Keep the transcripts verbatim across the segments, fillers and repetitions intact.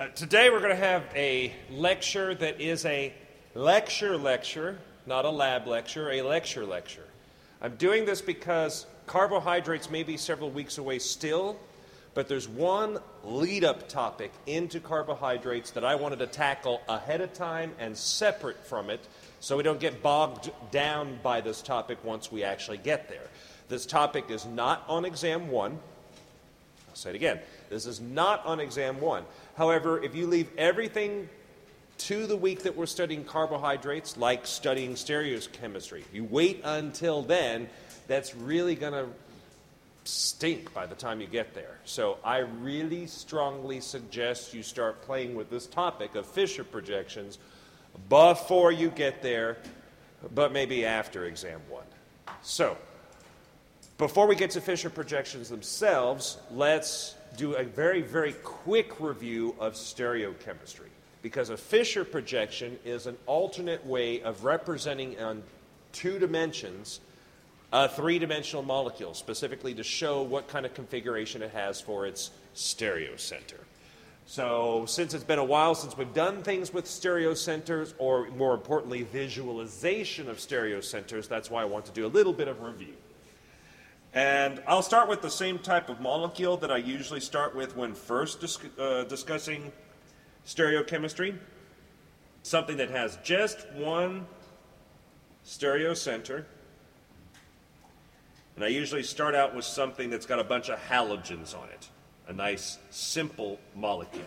Uh, today we're going to have a lecture that is a lecture lecture, not a lab lecture, a lecture lecture. I'm doing this because carbohydrates may be several weeks away still, but there's one lead-up topic into carbohydrates that I wanted to tackle ahead of time and separate from it so we don't get bogged down by this topic once we actually get there. This topic is not on exam one. I'll say it again. This is not on exam one. However, if you leave everything to the week that we're studying carbohydrates, like studying stereochemistry, you wait until then, that's really going to stink by the time you get there. So I really strongly suggest you start playing with this topic of Fisher projections before you get there, but maybe after exam one. So, before we get to Fisher projections themselves, let's do a very, very quick review of stereochemistry, because a Fisher projection is an alternate way of representing on two dimensions a three-dimensional molecule, specifically to show what kind of configuration it has for its stereocenter. So since it's been a while since we've done things with stereocenters, or more importantly, visualization of stereocenters, that's why I want to do a little bit of review. And I'll start with the same type of molecule that I usually start with when first dis uh, discussing stereochemistry. Something that has just one stereocenter. And I usually start out with something that's got a bunch of halogens on it. A nice, simple molecule.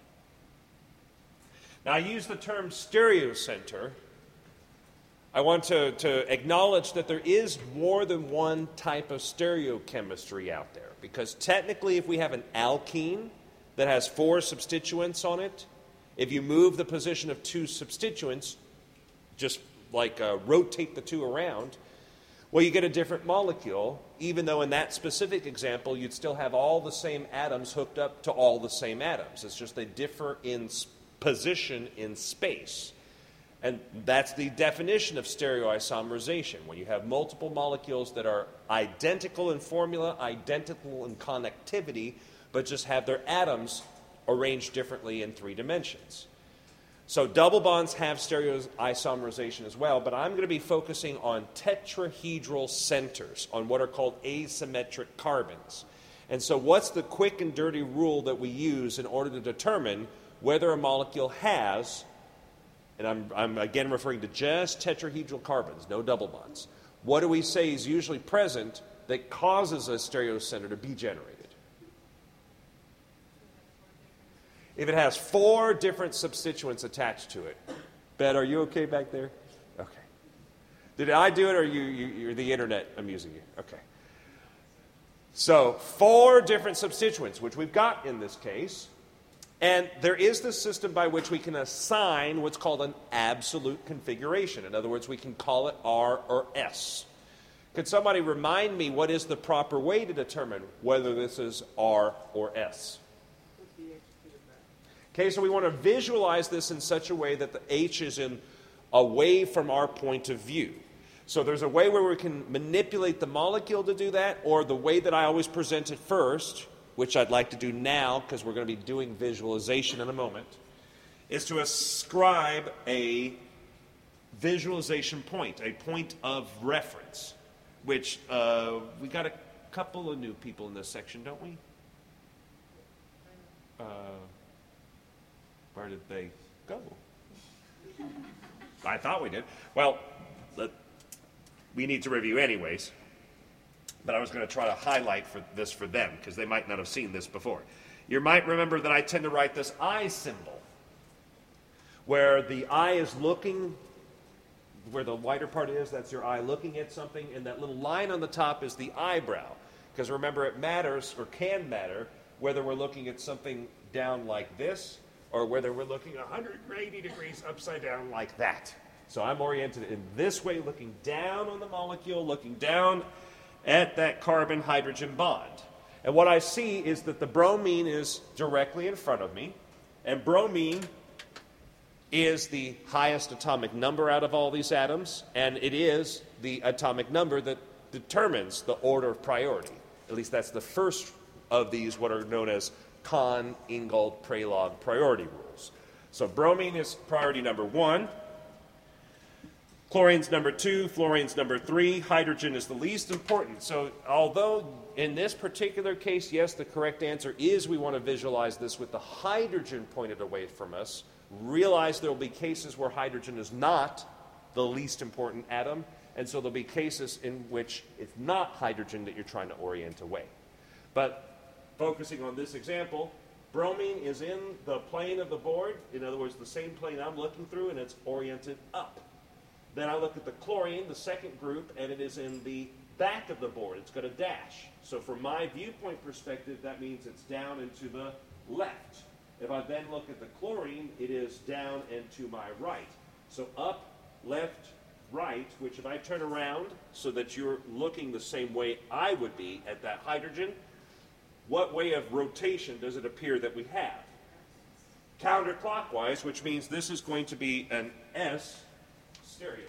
Now, I use the term stereocenter. I want to, to acknowledge that there is more than one type of stereochemistry out there. Because technically, if we have an alkene that has four substituents on it, if you move the position of two substituents, just like uh, rotate the two around, well, you get a different molecule, even though in that specific example, you'd still have all the same atoms hooked up to all the same atoms. It's just they differ in position in space. And that's the definition of stereoisomerization, when you have multiple molecules that are identical in formula, identical in connectivity, but just have their atoms arranged differently in three dimensions. So double bonds have stereoisomerization as well, but I'm going to be focusing on tetrahedral centers, on what are called asymmetric carbons. And so what's the quick and dirty rule that we use in order to determine whether a molecule has, and I'm, I'm again referring to just tetrahedral carbons, no double bonds, what do we say is usually present that causes a stereocenter to be generated? If it has four different substituents attached to it. Bet, are you okay back there? Okay. Did I do it, or you, you, you're the internet amusing you? Okay. So, four different substituents, which we've got in this case. And there is this system by which we can assign what's called an absolute configuration. In other words, we can call it R or S. Could somebody remind me what is the proper way to determine whether this is R or S? Okay, so we want to visualize this in such a way that the H is in away from our point of view. So there's a way where we can manipulate the molecule to do that, or the way that I always present it first, which I'd like to do now because we're going to be doing visualization in a moment, is to ascribe a visualization point, a point of reference, which uh, we got a couple of new people in this section, don't we? Uh, Where did they go? I thought we did. Well, let, we need to review anyways. But I was going to try to highlight for this for them, because they might not have seen this before. You might remember that I tend to write this I symbol, where the eye is looking, where the whiter part is, that's your eye looking at something, and that little line on the top is the eyebrow. Because remember, it matters, or can matter, whether we're looking at something down like this, or whether we're looking one hundred eighty degrees upside down like that. So I'm oriented in this way, looking down on the molecule, looking down at that carbon-hydrogen bond. And what I see is that the bromine is directly in front of me, and bromine is the highest atomic number out of all these atoms, and it is the atomic number that determines the order of priority. At least that's the first of these, what are known as Kahn, Ingold, Prelog priority rules. So bromine is priority number one. Chlorine's number two, fluorine's number three, hydrogen is the least important. So although in this particular case, yes, the correct answer is we want to visualize this with the hydrogen pointed away from us, realize there will be cases where hydrogen is not the least important atom, and so there'll be cases in which it's not hydrogen that you're trying to orient away. But focusing on this example, bromine is in the plane of the board, in other words, the same plane I'm looking through, and it's oriented up. Then I look at the chlorine, the second group, and it is in the back of the board. It's got a dash. So from my viewpoint perspective, that means it's down and to the left. If I then look at the chlorine, it is down and to my right. So up, left, right, which if I turn around so that you're looking the same way I would be at that hydrogen, what way of rotation does it appear that we have? Counterclockwise, which means this is going to be an S stereocenter.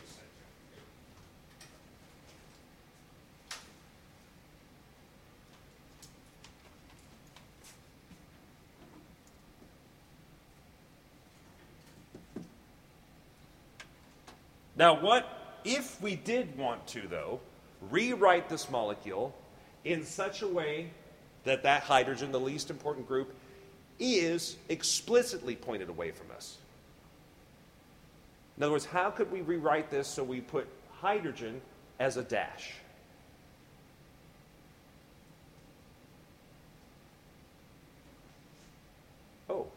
Now, what if we did want to, though, rewrite this molecule in such a way that that hydrogen, the least important group, is explicitly pointed away from us? In other words, how could we rewrite this so we put hydrogen as a dash? Oh.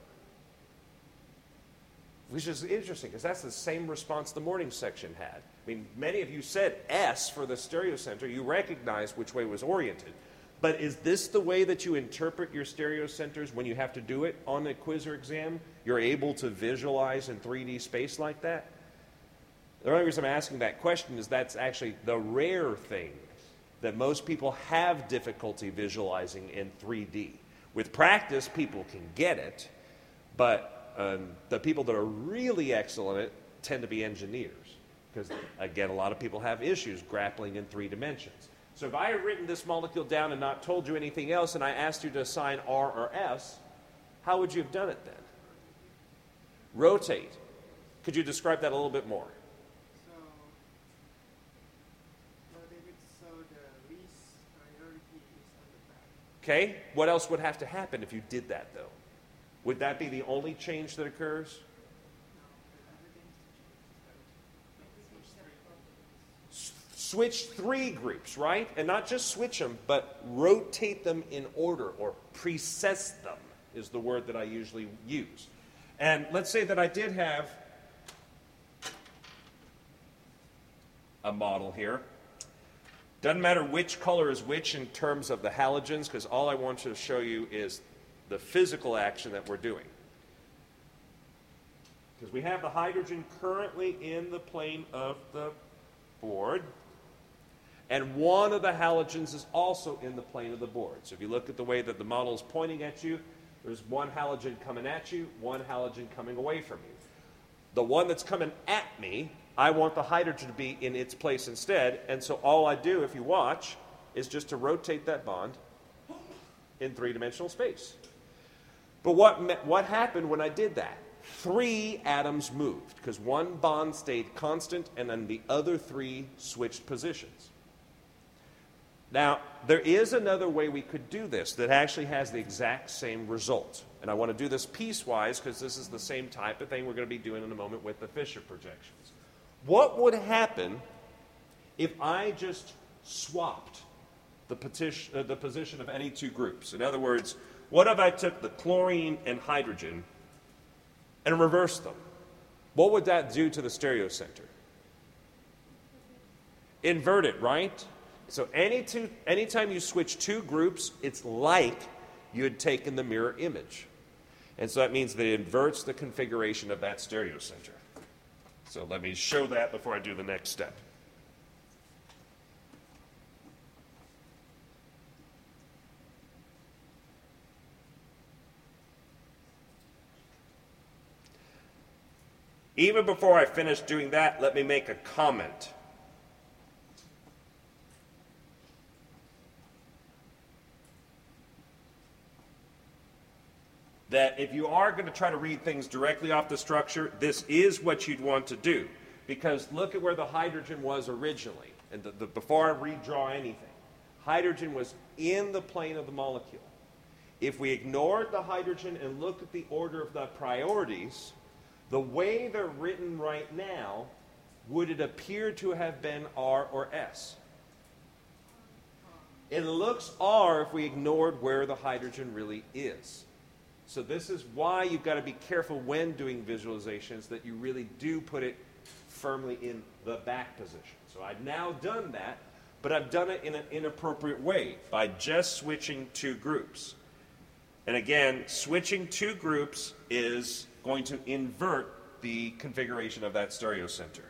Which is interesting, because that's the same response the morning section had. I mean, many of you said S for the stereocenter. You recognized which way it was oriented. But is this the way that you interpret your stereocenters when you have to do it on a quiz or exam? You're able to visualize in three D space like that? The only reason I'm asking that question is that's actually the rare thing that most people have difficulty visualizing in three D. With practice, people can get it, but um, the people that are really excellent at it tend to be engineers. Because, again, a lot of people have issues grappling in three dimensions. So if I had written this molecule down and not told you anything else, and I asked you to assign R or S, how would you have done it then? Rotate. Could you describe that a little bit more? So, rotate it so the least priority is on the back. Okay. What else would have to happen if you did that, though? Would that be the only change that occurs? Switch three groups, right? And not just switch them, but rotate them in order, or precess them is the word that I usually use. And let's say that I did have a model here. Doesn't matter which color is which in terms of the halogens, because all I want to show you is the physical action that we're doing. Because we have the hydrogen currently in the plane of the board. And one of the halogens is also in the plane of the board. So if you look at the way that the model is pointing at you, there's one halogen coming at you, one halogen coming away from you. The one that's coming at me, I want the hydrogen to be in its place instead. And so all I do, if you watch, is just to rotate that bond in three-dimensional space. But what, what happened when I did that? Three atoms moved, because one bond stayed constant, and then the other three switched positions. Now, there is another way we could do this that actually has the exact same result. And I want to do this piecewise because this is the same type of thing we're going to be doing in a moment with the Fisher projections. What would happen if I just swapped the, petition, uh, the position of any two groups? In other words, what if I took the chlorine and hydrogen and reversed them? What would that do to the stereocenter? Invert it, right? So any two, anytime you switch two groups, it's like you had taken the mirror image. And so that means that it inverts the configuration of that stereocenter. So let me show that before I do the next step. Even before I finish doing that, let me make a comment. that if you are going to try to read things directly off the structure, this is what you'd want to do. Because look at where the hydrogen was originally. And the, the, before I redraw anything, hydrogen was in the plane of the molecule. If we ignored the hydrogen and looked at the order of the priorities, the way they're written right now, would it appear to have been R or S? It looks R if we ignored where the hydrogen really is. So this is why you've got to be careful when doing visualizations that you really do put it firmly in the back position. So I've now done that, but I've done it in an inappropriate way by just switching two groups. And again, switching two groups is going to invert the configuration of that stereocenter.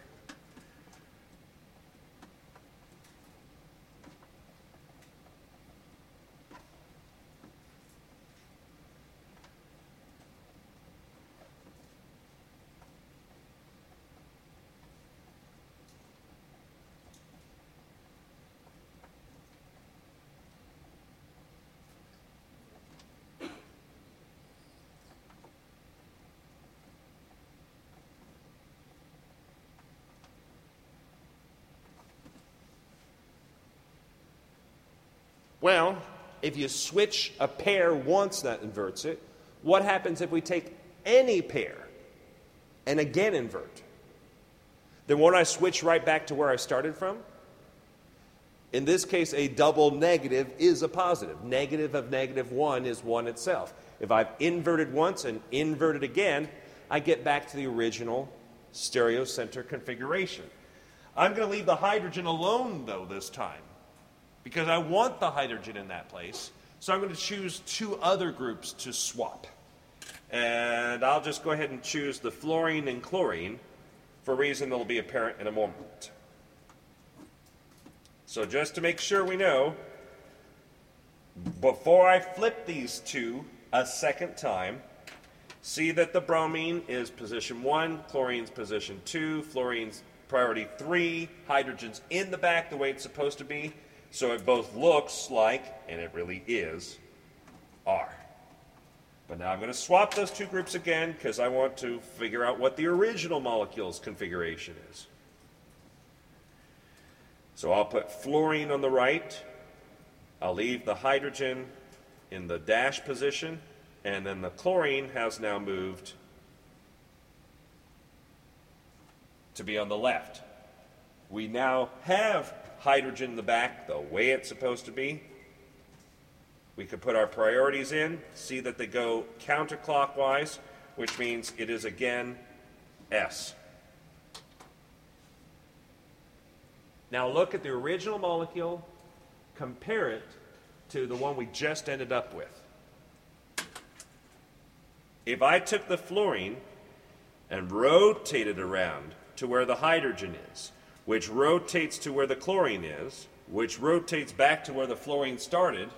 Well, if you switch a pair once, that inverts it. What happens if we take any pair and again invert? Then won't I switch right back to where I started from? In this case, a double negative is a positive. Negative of negative one is one itself. If I've inverted once and inverted again, I get back to the original stereocenter configuration. I'm going to leave the hydrogen alone, though, this time, because I want the hydrogen in that place. So I'm going to choose two other groups to swap. And I'll just go ahead and choose the fluorine and chlorine for a reason that will be apparent in a moment. So just to make sure we know, before I flip these two a second time, see that the bromine is position one, chlorine's position two, fluorine's priority three, hydrogen's in the back the way it's supposed to be. So it both looks like, and it really is, R. But now I'm going to swap those two groups again because I want to figure out what the original molecule's configuration is. So I'll put fluorine on the right. I'll leave the hydrogen in the dash position, and then the chlorine has now moved to be on the left. We now have hydrogen in the back the way it's supposed to be. We could put our priorities in, see that they go counterclockwise, which means it is again S. Now look at the original molecule, compare it to the one we just ended up with. If I took the fluorine and rotated around to where the hydrogen is, which rotates to where the chlorine is, which rotates back to where the fluorine started,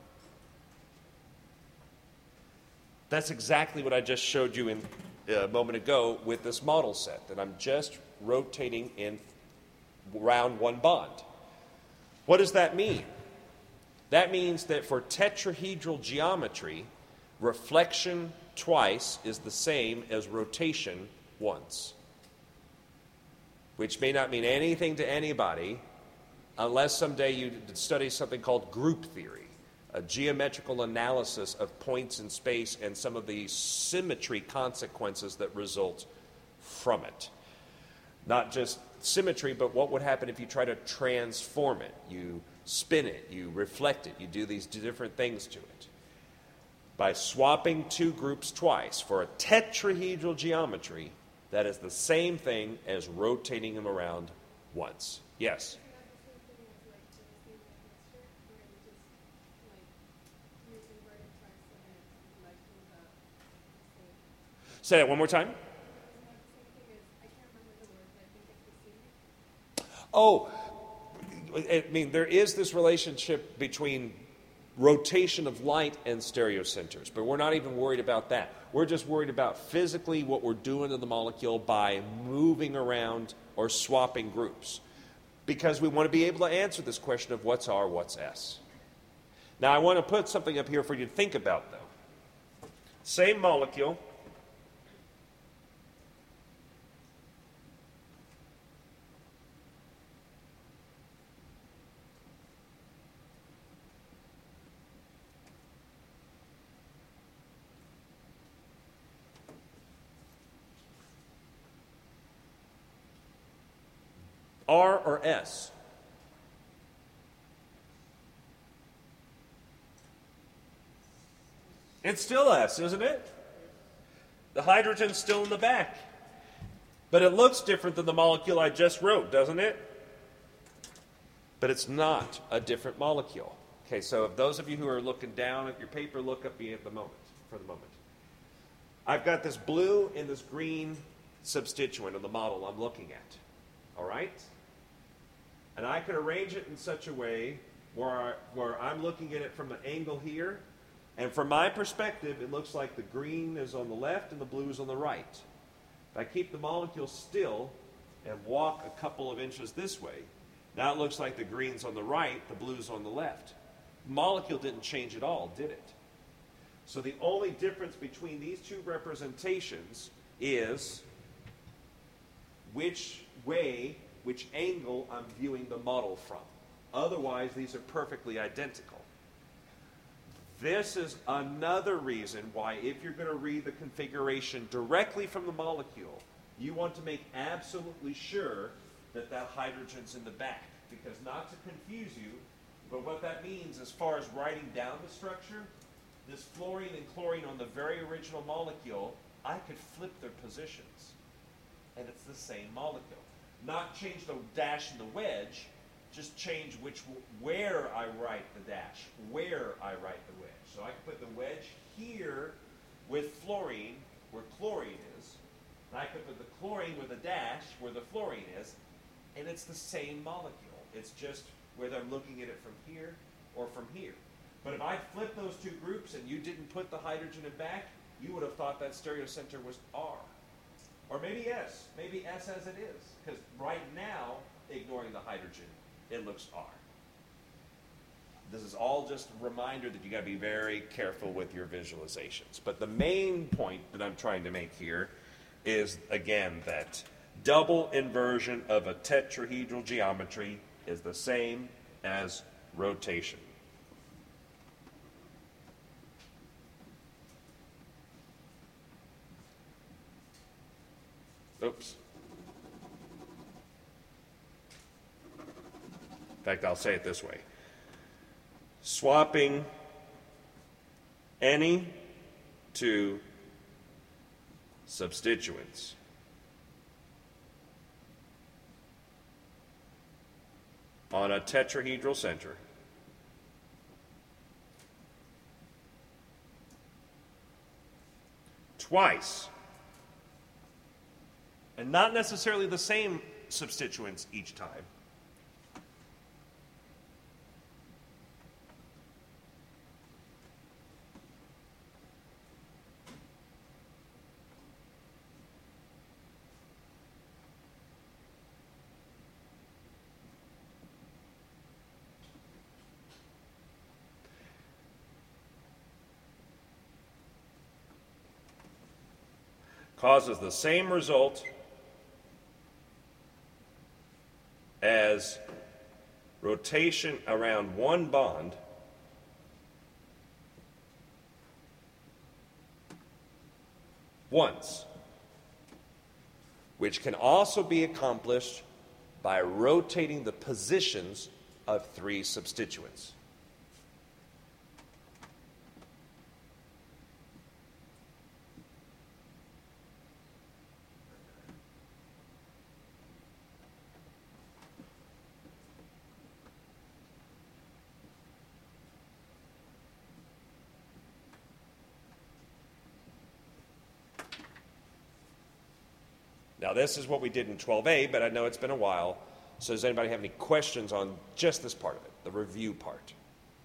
that's exactly what I just showed you in, uh, a moment ago with this model set, that I'm just rotating in around one bond. What does that mean? That means that for tetrahedral geometry, reflection twice is the same as rotation once, which may not mean anything to anybody unless someday you study something called group theory, a geometrical analysis of points in space and some of the symmetry consequences that result from it. Not just symmetry, but what would happen if you try to transform it? You spin it, you reflect it, you do these different things to it. By swapping two groups twice for a tetrahedral geometry, that is the same thing as rotating them around once. Yes? Say that one more time. Oh, I mean, there is this relationship between rotation of light and stereocenters, but we're not even worried about that. We're just worried about physically what we're doing to the molecule by moving around or swapping groups, because we want to be able to answer this question of what's R, what's S. Now, I want to put something up here for you to think about, though. Same molecule. R or S? It's still S, isn't it? The hydrogen's still in the back. But it looks different than the molecule I just wrote, doesn't it? But it's not a different molecule. Okay, so if those of you who are looking down at your paper, look up me at the moment, for the moment. I've got this blue and this green substituent of the model I'm looking at. All right? And I can arrange it in such a way where, I, where I'm looking at it from an angle here, and from my perspective, it looks like the green is on the left and the blue is on the right. If I keep the molecule still and walk a couple of inches this way, now it looks like the green's on the right, the blue's on the left. The molecule didn't change at all, did it? So the only difference between these two representations is which way, which angle I'm viewing the model from. Otherwise, these are perfectly identical. This is another reason why, if you're going to read the configuration directly from the molecule, you want to make absolutely sure that that hydrogen's in the back. Because not to confuse you, but what that means as far as writing down the structure, this fluorine and chlorine on the very original molecule, I could flip their positions. And it's the same molecule. Not change the dash and the wedge, just change which where I write the dash, where I write the wedge. So I can put the wedge here with fluorine where chlorine is, and I can put the chlorine with a dash where the fluorine is, and it's the same molecule. It's just whether I'm looking at it from here or from here. But if I flip those two groups and you didn't put the hydrogen in back, you would have thought that stereocenter was R. Or maybe S. Maybe S as it is. Because right now, ignoring the hydrogen, it looks R. This is all just a reminder that you got to be very careful with your visualizations. But the main point that I'm trying to make here is, again, that double inversion of a tetrahedral geometry is the same as rotation. Oops. In fact, I'll say it this way. Swapping any two substituents on a tetrahedral center twice, and not necessarily the same substituents each time, causes the same result as rotation around one bond once, which can also be accomplished by rotating the positions of three substituents. Now, this is what we did in twelve A, but I know it's been a while. So does anybody have any questions on just this part of it, the review part?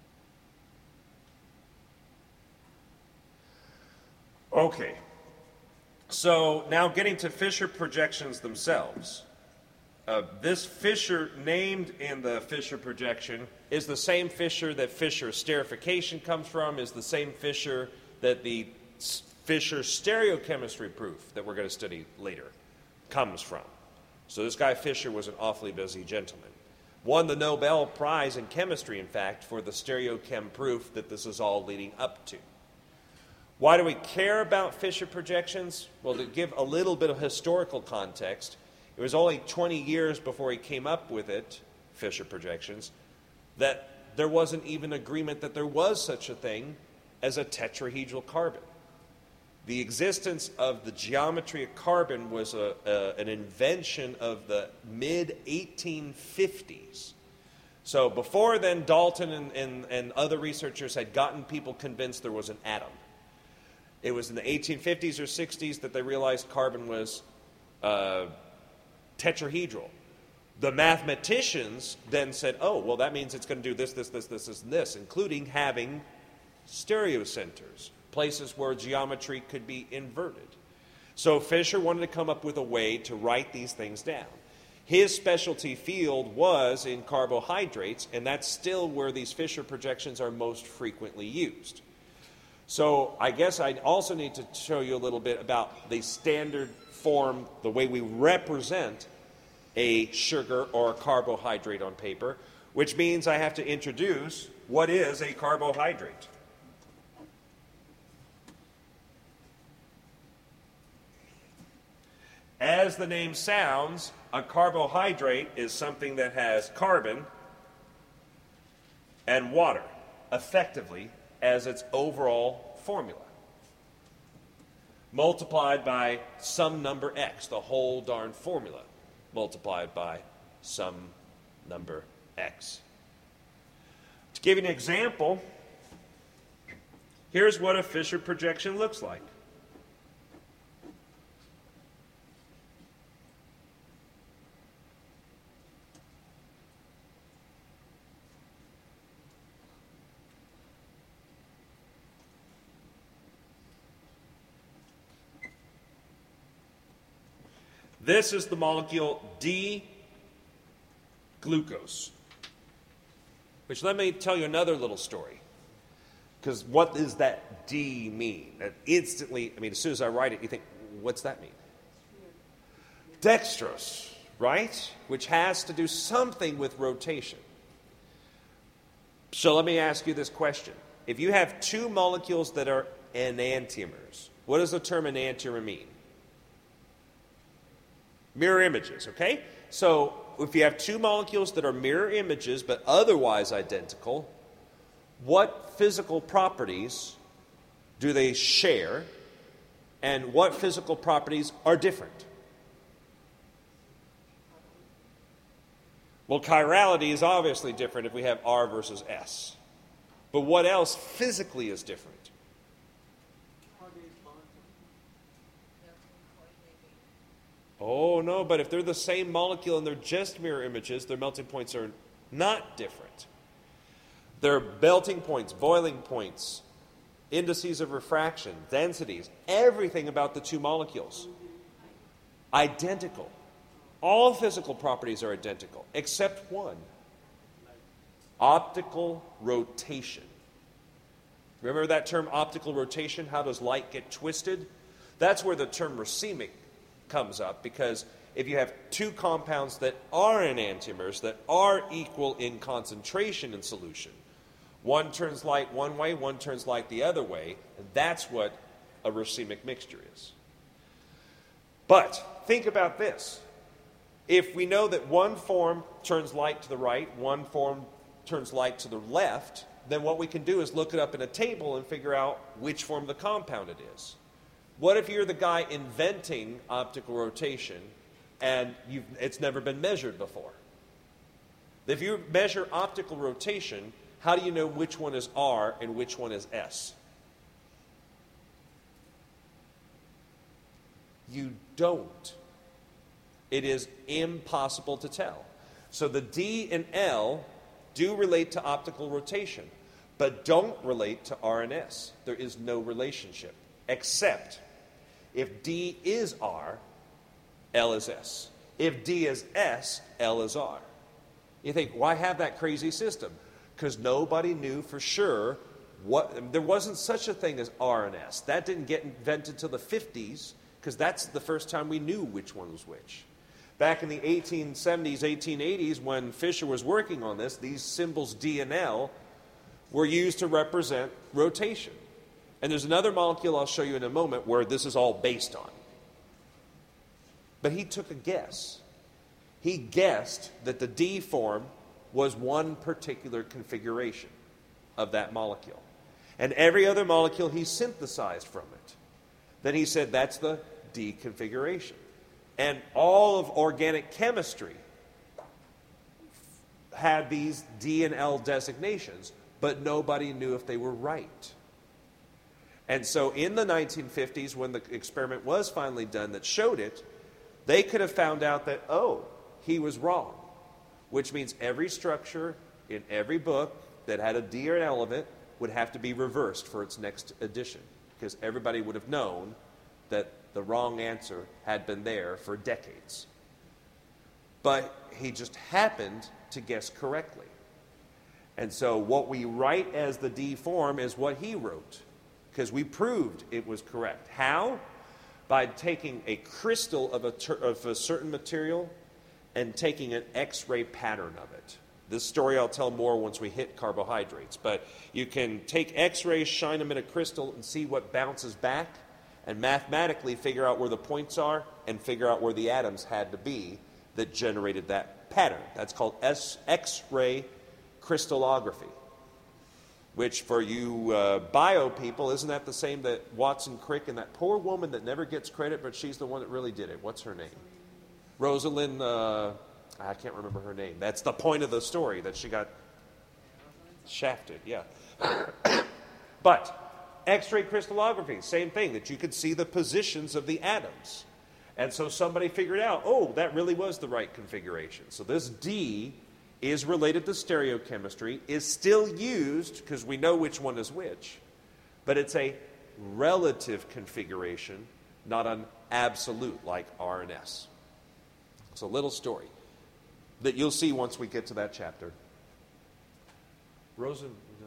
Okay. So now getting to Fisher projections themselves. Uh, this Fisher named in the Fisher projection is the same Fisher that Fisher esterification comes from, is the same Fisher that the Fisher stereochemistry proof that we're going to study later comes from. So this guy Fisher was an awfully busy gentleman. Won the Nobel Prize in chemistry, in fact, for the stereochem proof that this is all leading up to. Why do we care about Fisher projections? Well, to give a little bit of historical context, it was only twenty years before he came up with it, Fisher projections, that there wasn't even agreement that there was such a thing as a tetrahedral carbon. The existence of the geometry of carbon was a, a, an invention of the mid eighteen fifties. So before then, Dalton and, and, and other researchers had gotten people convinced there was an atom. It was in the eighteen fifties or sixties that they realized carbon was uh, tetrahedral. The mathematicians then said, oh, well, that means it's going to do this, this, this, this, this, and this, including having stereocenters, places where geometry could be inverted. So Fisher wanted to come up with a way to write these things down. His specialty field was in carbohydrates, and that's still where these Fisher projections are most frequently used. So I guess I also need to show you a little bit about the standard form, the way we represent a sugar or a carbohydrate on paper, which means I have to introduce what is a carbohydrate. As the name sounds, a carbohydrate is something that has carbon and water, effectively, as its overall formula, multiplied by some number x, the whole darn formula, multiplied by some number x. To give you an example, here's what a Fisher projection looks like. This is the molecule D-glucose, which let me tell you another little story. Because what does that D mean? That instantly, I mean, as soon as I write it, you think, what's that mean? Dextrose, right? Which has to do something with rotation. So let me ask you this question. If you have two molecules that are enantiomers, what does the term enantiomer mean? Mirror images, okay? So if you have two molecules that are mirror images but otherwise identical, what physical properties do they share and what physical properties are different? Well, chirality is obviously different if we have R versus S. But what else physically is different? Oh, no, but if they're the same molecule and they're just mirror images, their melting points are not different. Their melting points, boiling points, indices of refraction, densities, everything about the two molecules, identical. All physical properties are identical, except one. Optical rotation. Remember that term, optical rotation? How does light get twisted? That's where the term racemic comes up, because if you have two compounds that are enantiomers, that are equal in concentration in solution, one turns light one way, one turns light the other way, and that's what a racemic mixture is. But think about this. If we know that one form turns light to the right, one form turns light to the left, then what we can do is look it up in a table and figure out which form of the compound it is. What if you're the guy inventing optical rotation and you've, it's never been measured before? If you measure optical rotation, how do you know which one is R and which one is S? You don't. It is impossible to tell. So the D and L do relate to optical rotation, but don't relate to R and S. There is no relationship, except if D is R, L is S. If D is S, L is R. You think, why have that crazy system? Because nobody knew for sure what, there wasn't such a thing as R and S. That didn't get invented until the fifties, because that's the first time we knew which one was which. Back in the eighteen seventies, eighteen eighties, when Fisher was working on this, these symbols D and L were used to represent rotation. And there's another molecule I'll show you in a moment where this is all based on. But he took a guess. He guessed that the D form was one particular configuration of that molecule. And every other molecule he synthesized from it. Then he said that's the D configuration. And all of organic chemistry had these D and L designations, but nobody knew if they were right. And so in the nineteen fifties, when the experiment was finally done that showed it, they could have found out that, oh, he was wrong. Which means every structure in every book that had a D or an L of it would have to be reversed for its next edition, because everybody would have known that the wrong answer had been there for decades. But he just happened to guess correctly. And so what we write as the D form is what he wrote, because we proved it was correct. How? By taking a crystal of a, ter- of a certain material and taking an X-ray pattern of it. This story I'll tell more once we hit carbohydrates. But you can take X-rays, shine them in a crystal, and see what bounces back, and mathematically figure out where the points are and figure out where the atoms had to be that generated that pattern. That's called S- X-ray crystallography, which for you uh, bio people, isn't that the same that Watson Crick and that poor woman that never gets credit, but she's the one that really did it? What's her name? Rosalind, uh, I can't remember her name. That's the point of the story, that she got shafted, yeah. But X-ray crystallography, same thing, that you could see the positions of the atoms. And so somebody figured out, oh, that really was the right configuration. So this D is related to stereochemistry, is still used, because we know which one is which, but it's a relative configuration, not an absolute like R and S. It's a little story that you'll see once we get to that chapter. Rosen, no.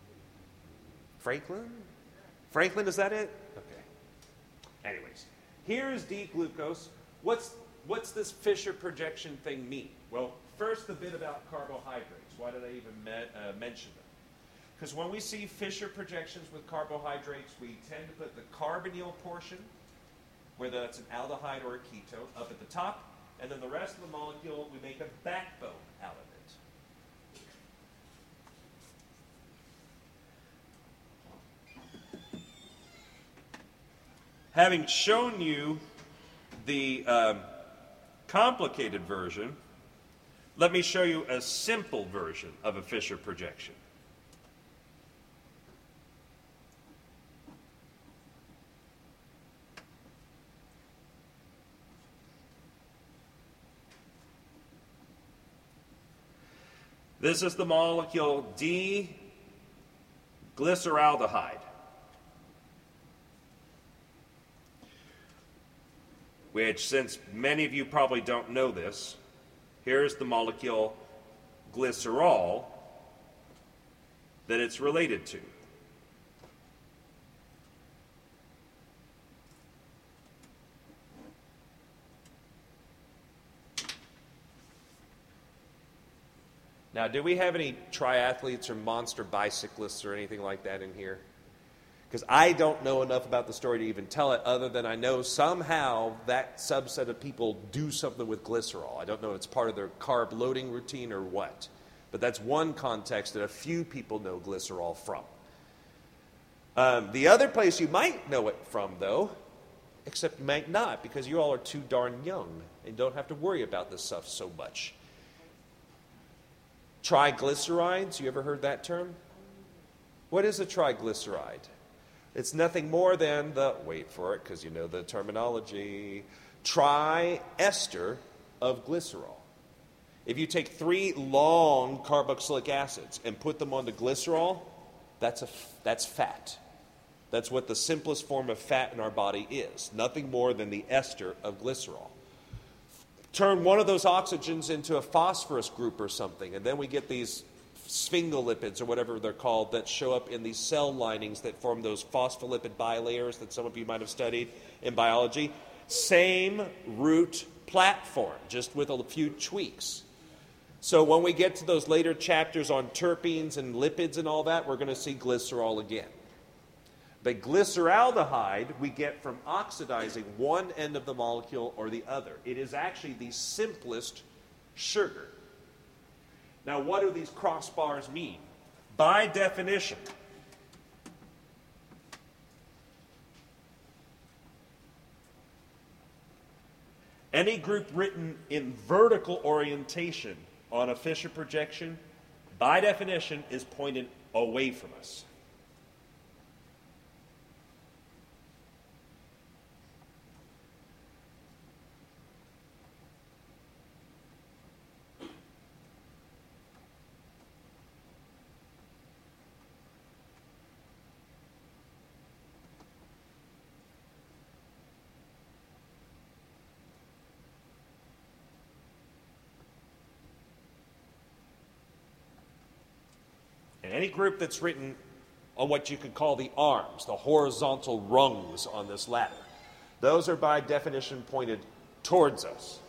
Franklin? Franklin, is that it? Okay. Anyways, here's D-glucose. What's, what's this Fisher projection thing mean? Well, first, the bit about carbohydrates. Why did I even me- uh, mention them? Because when we see Fisher projections with carbohydrates, we tend to put the carbonyl portion, whether that's an aldehyde or a ketone, up at the top, and then the rest of the molecule, we make a backbone out of it. Having shown you the um, complicated version, let me show you a simple version of a Fisher projection. This is the molecule D-glyceraldehyde, which, since many of you probably don't know this, here's the molecule glycerol that it's related to. Now, do we have any triathletes or monster bicyclists or anything like that in here? Because I don't know enough about the story to even tell it, other than I know somehow that subset of people do something with glycerol. I don't know if it's part of their carb loading routine or what. But that's one context that a few people know glycerol from. Um, the other place you might know it from, though, except you might not, because you all are too darn young and don't have to worry about this stuff so much. Triglycerides, you ever heard that term? What is a triglyceride? It's nothing more than the, wait for it because you know the terminology, triester of glycerol. If you take three long carboxylic acids and put them onto glycerol, that's, a, that's fat. That's what the simplest form of fat in our body is. Nothing more than the ester of glycerol. Turn one of those oxygens into a phosphorus group or something, and then we get these sphingolipids, or whatever they're called, that show up in these cell linings that form those phospholipid bilayers that some of you might have studied in biology. Same root platform, just with a few tweaks. So when we get to those later chapters on terpenes and lipids and all that, we're going to see glycerol again. But glyceraldehyde we get from oxidizing one end of the molecule or the other. It is actually the simplest sugar. Now, what do these crossbars mean? By definition, any group written in vertical orientation on a Fisher projection, by definition, is pointed away from us. And any group that's written on what you could call the arms, the horizontal rungs on this ladder, those are by definition pointed towards us.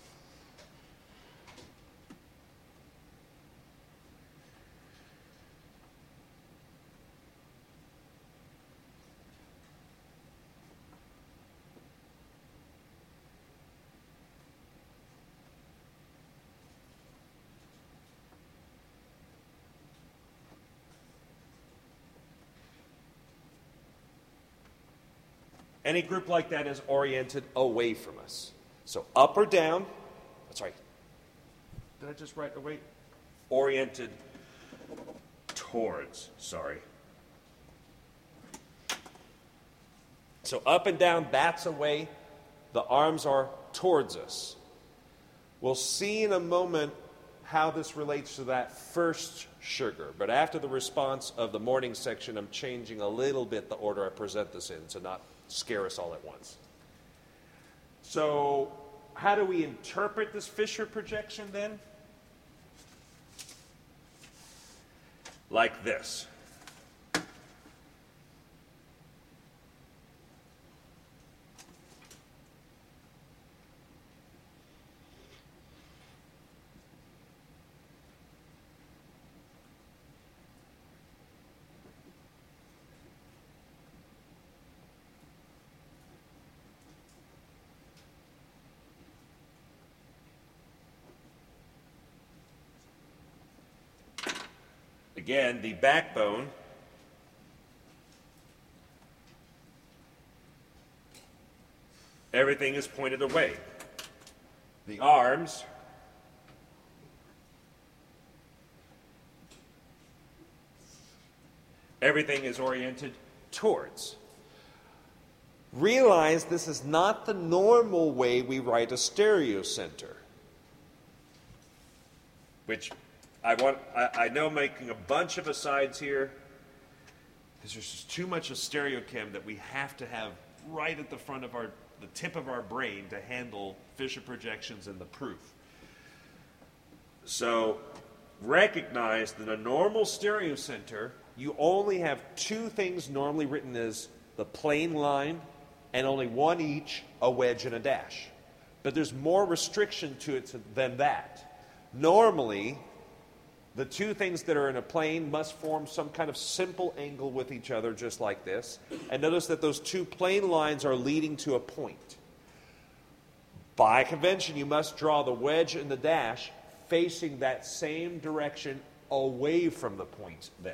Any group like that is oriented away from us. So up or down, sorry, did I just write away? Oriented towards, sorry. So up and down, that's away. The arms are towards us. We'll see in a moment how this relates to that first sugar. But after the response of the morning section, I'm changing a little bit the order I present this in to not scare us all at once. So, how do we interpret this Fisher projection then? Like this. Again, the backbone everything is pointed away. The arms everything is oriented towards. Realize this is not the normal way we write a stereocenter, which I want. I, I know I'm making a bunch of asides here because there's just too much of stereochem that we have to have right at the front of our, the tip of our brain to handle Fisher projections and the proof. So recognize that a normal stereocenter, you only have two things normally written as the plain line and only one each, a wedge and a dash. But there's more restriction to it than that. Normally, the two things that are in a plane must form some kind of simple angle with each other, just like this. And notice that those two plane lines are leading to a point. By convention, you must draw the wedge and the dash facing that same direction away from the point then.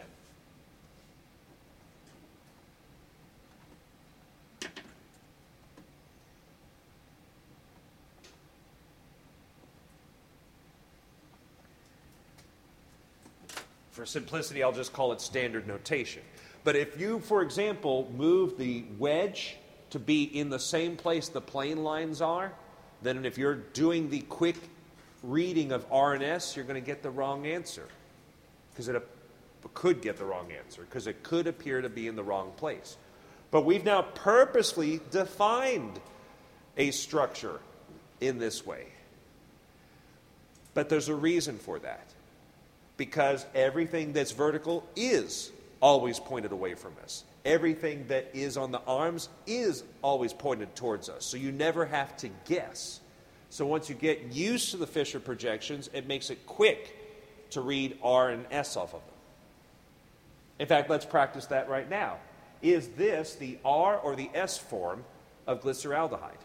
For simplicity, I'll just call it standard notation. But if you, for example, move the wedge to be in the same place the plane lines are, then if you're doing the quick reading of R and S, you're going to get the wrong answer. Because it could get the wrong answer, because it could appear to be in the wrong place. But we've now purposely defined a structure in this way. But there's a reason for that. because everything that's vertical is always pointed away from us. Everything that is on the arms is always pointed towards us. So you never have to guess. So once you get used to the Fisher projections, it makes it quick to read R and S off of them. In fact, let's practice that right now. Is this the R or the S form of glyceraldehyde?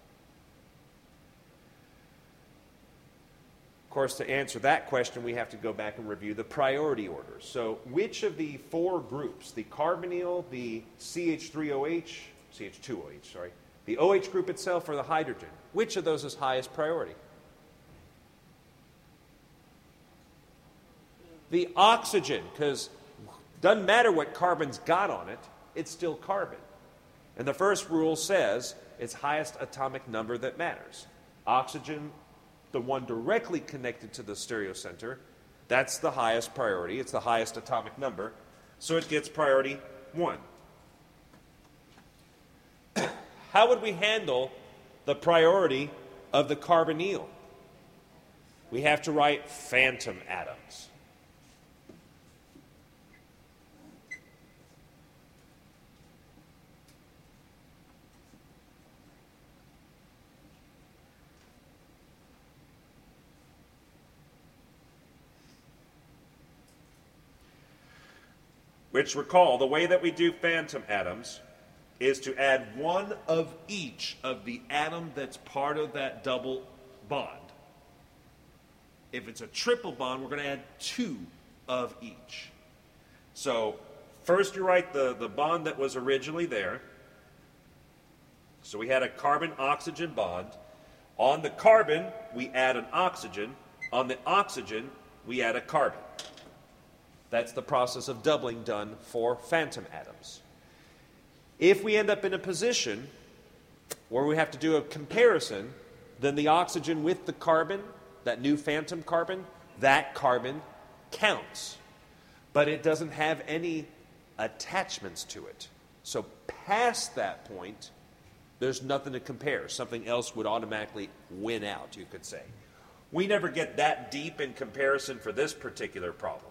Of course, to answer that question, we have to go back and review the priority orders. So which of the four groups, the carbonyl, the C H three O H, C H two O H, sorry, the OH group itself, or the hydrogen, which of those is highest priority? The oxygen, because it doesn't matter what carbon's got on it, it's still carbon. And the first rule says it's highest atomic number that matters. Oxygen, the one directly connected to the stereocenter, that's the highest priority. It's the highest atomic number, so it gets priority one. How would we handle the priority of the carbonyl? We have to write phantom atoms. Which, recall, the way that we do phantom atoms is to add one of each of the atom that's part of that double bond. If it's a triple bond, we're going to add two of each. So first you write the, the bond that was originally there. So we had a carbon-oxygen bond. On the carbon, we add an oxygen. On the oxygen, we add a carbon. That's the process of doubling done for phantom atoms. If we end up in a position where we have to do a comparison, then the oxygen with the carbon, that new phantom carbon, that carbon counts. But it doesn't have any attachments to it. So past that point, there's nothing to compare. Something else would automatically win out, you could say. We never get that deep in comparison for this particular problem.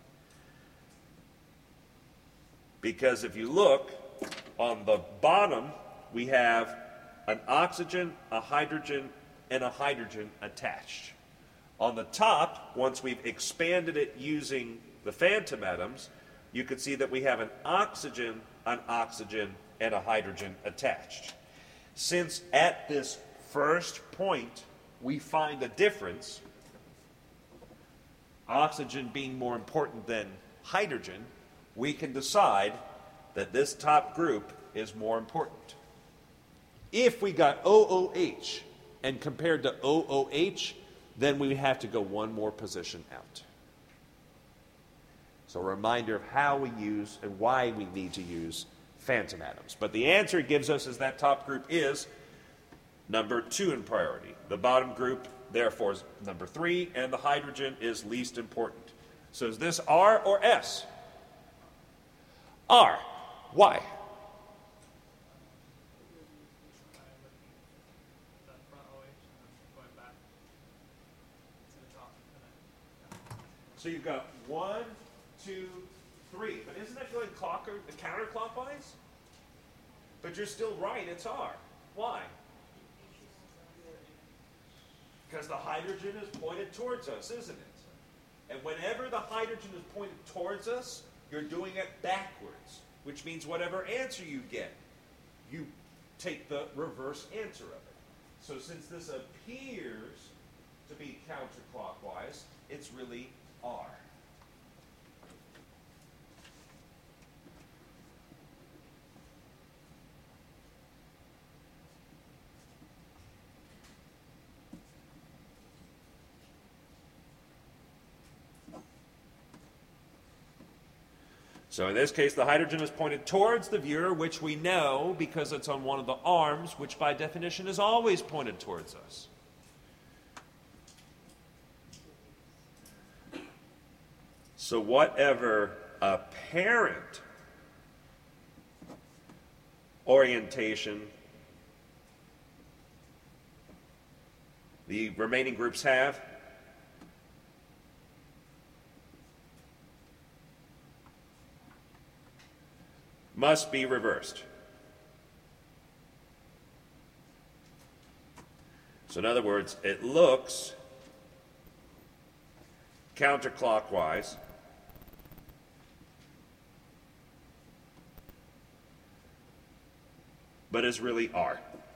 Because if you look, on the bottom, we have an oxygen, a hydrogen, and a hydrogen attached. On the top, once we've expanded it using the phantom atoms, you can see that we have an oxygen, an oxygen, and a hydrogen attached. Since at this first point we find a difference, oxygen being more important than hydrogen, we can decide that this top group is more important. If we got O O H and compared to O O H, then we have to go one more position out. So a reminder of how we use and why we need to use phantom atoms. But the answer it gives us is that top group is number two in priority. The bottom group, therefore, is number three, and the hydrogen is least important. So is this R or S? R. Why? So you've got one, two, three. But isn't that going clock or counterclockwise? But you're still right, it's R. Why? Because the hydrogen is pointed towards us, isn't it? And whenever the hydrogen is pointed towards us, you're doing it backwards, which means whatever answer you get, you take the reverse answer of it. So since this appears to be counterclockwise, it's really R. So in this case, the hydrogen is pointed towards the viewer, which we know because it's on one of the arms, which by definition is always pointed towards us. So whatever apparent orientation the remaining groups have, must be reversed. So in other words, it looks counterclockwise, but is really R.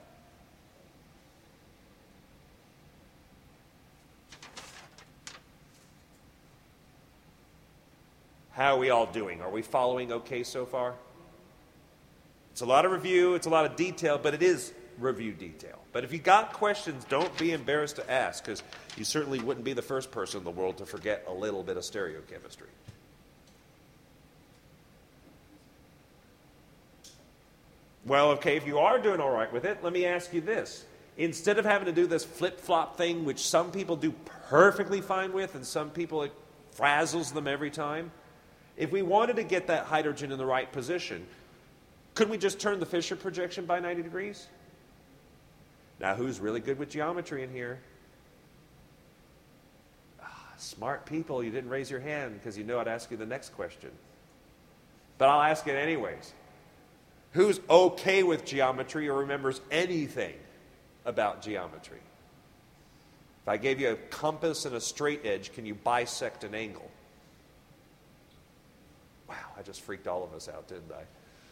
How are we all doing? Are we following okay so far? It's a lot of review, it's a lot of detail, but it is review detail. But if you got questions, don't be embarrassed to ask, because you certainly wouldn't be the first person in the world to forget a little bit of stereochemistry. Well, okay, if you are doing all right with it, let me ask you this. Instead of having to do this flip-flop thing, which some people do perfectly fine with, and some people it frazzles them every time, if we wanted to get that hydrogen in the right position, couldn't we just turn the Fisher projection by ninety degrees? Now, who's really good with geometry in here? Ah, smart people, you didn't raise your hand because you know I'd ask you the next question. But I'll ask it anyways. Who's okay with geometry or remembers anything about geometry? If I gave you a compass and a straight edge, can you bisect an angle? Wow, I just freaked all of us out, didn't I?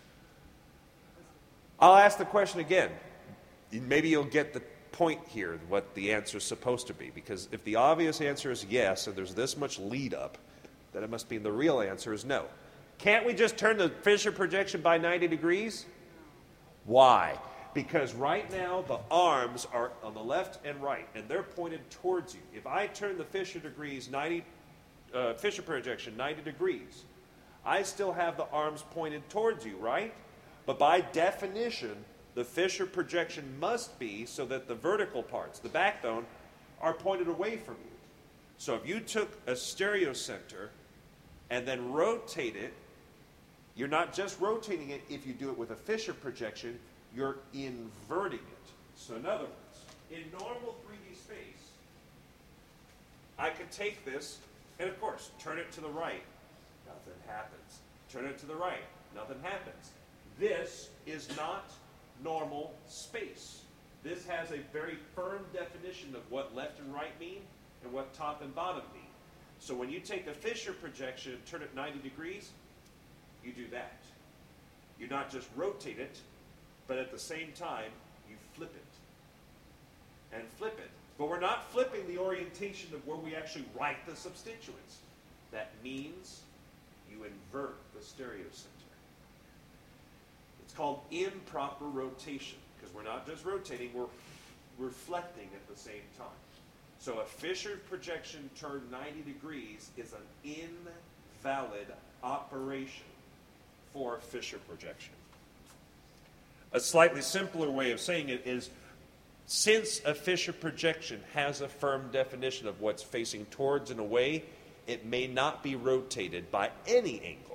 I'll ask the question again. Maybe you'll get the point here, what the answer is supposed to be. Because if the obvious answer is yes, and there's this much lead up, then it must mean the real answer is no. Can't we just turn the Fisher projection by ninety degrees? Why? Because right now the arms are on the left and right, and they're pointed towards you. If I turn the Fisher degrees ninety, uh, Fisher projection ninety degrees, I still have the arms pointed towards you, right? But by definition, the Fisher projection must be so that the vertical parts, the backbone, are pointed away from you. So if you took a stereocenter and then rotate it, you're not just rotating it. If you do it with a Fisher projection, you're inverting it. So in other words, in normal three D space, I could take this and, of course, turn it to the right. Nothing happens. Turn it to the right. Nothing happens. This is not normal space. This has a very firm definition of what left and right mean and what top and bottom mean. So when you take a Fisher projection and turn it ninety degrees, you do that. You not just rotate it, but at the same time, you flip it. And flip it. But we're not flipping the orientation of where we actually write the substituents. That means you invert the stereocenter. It's called improper rotation, because we're not just rotating, we're reflecting at the same time. So a Fisher projection turned ninety degrees is an invalid operation for a Fisher projection. A slightly simpler way of saying it is, since a Fisher projection has a firm definition of what's facing towards and away, it may not be rotated by any angle.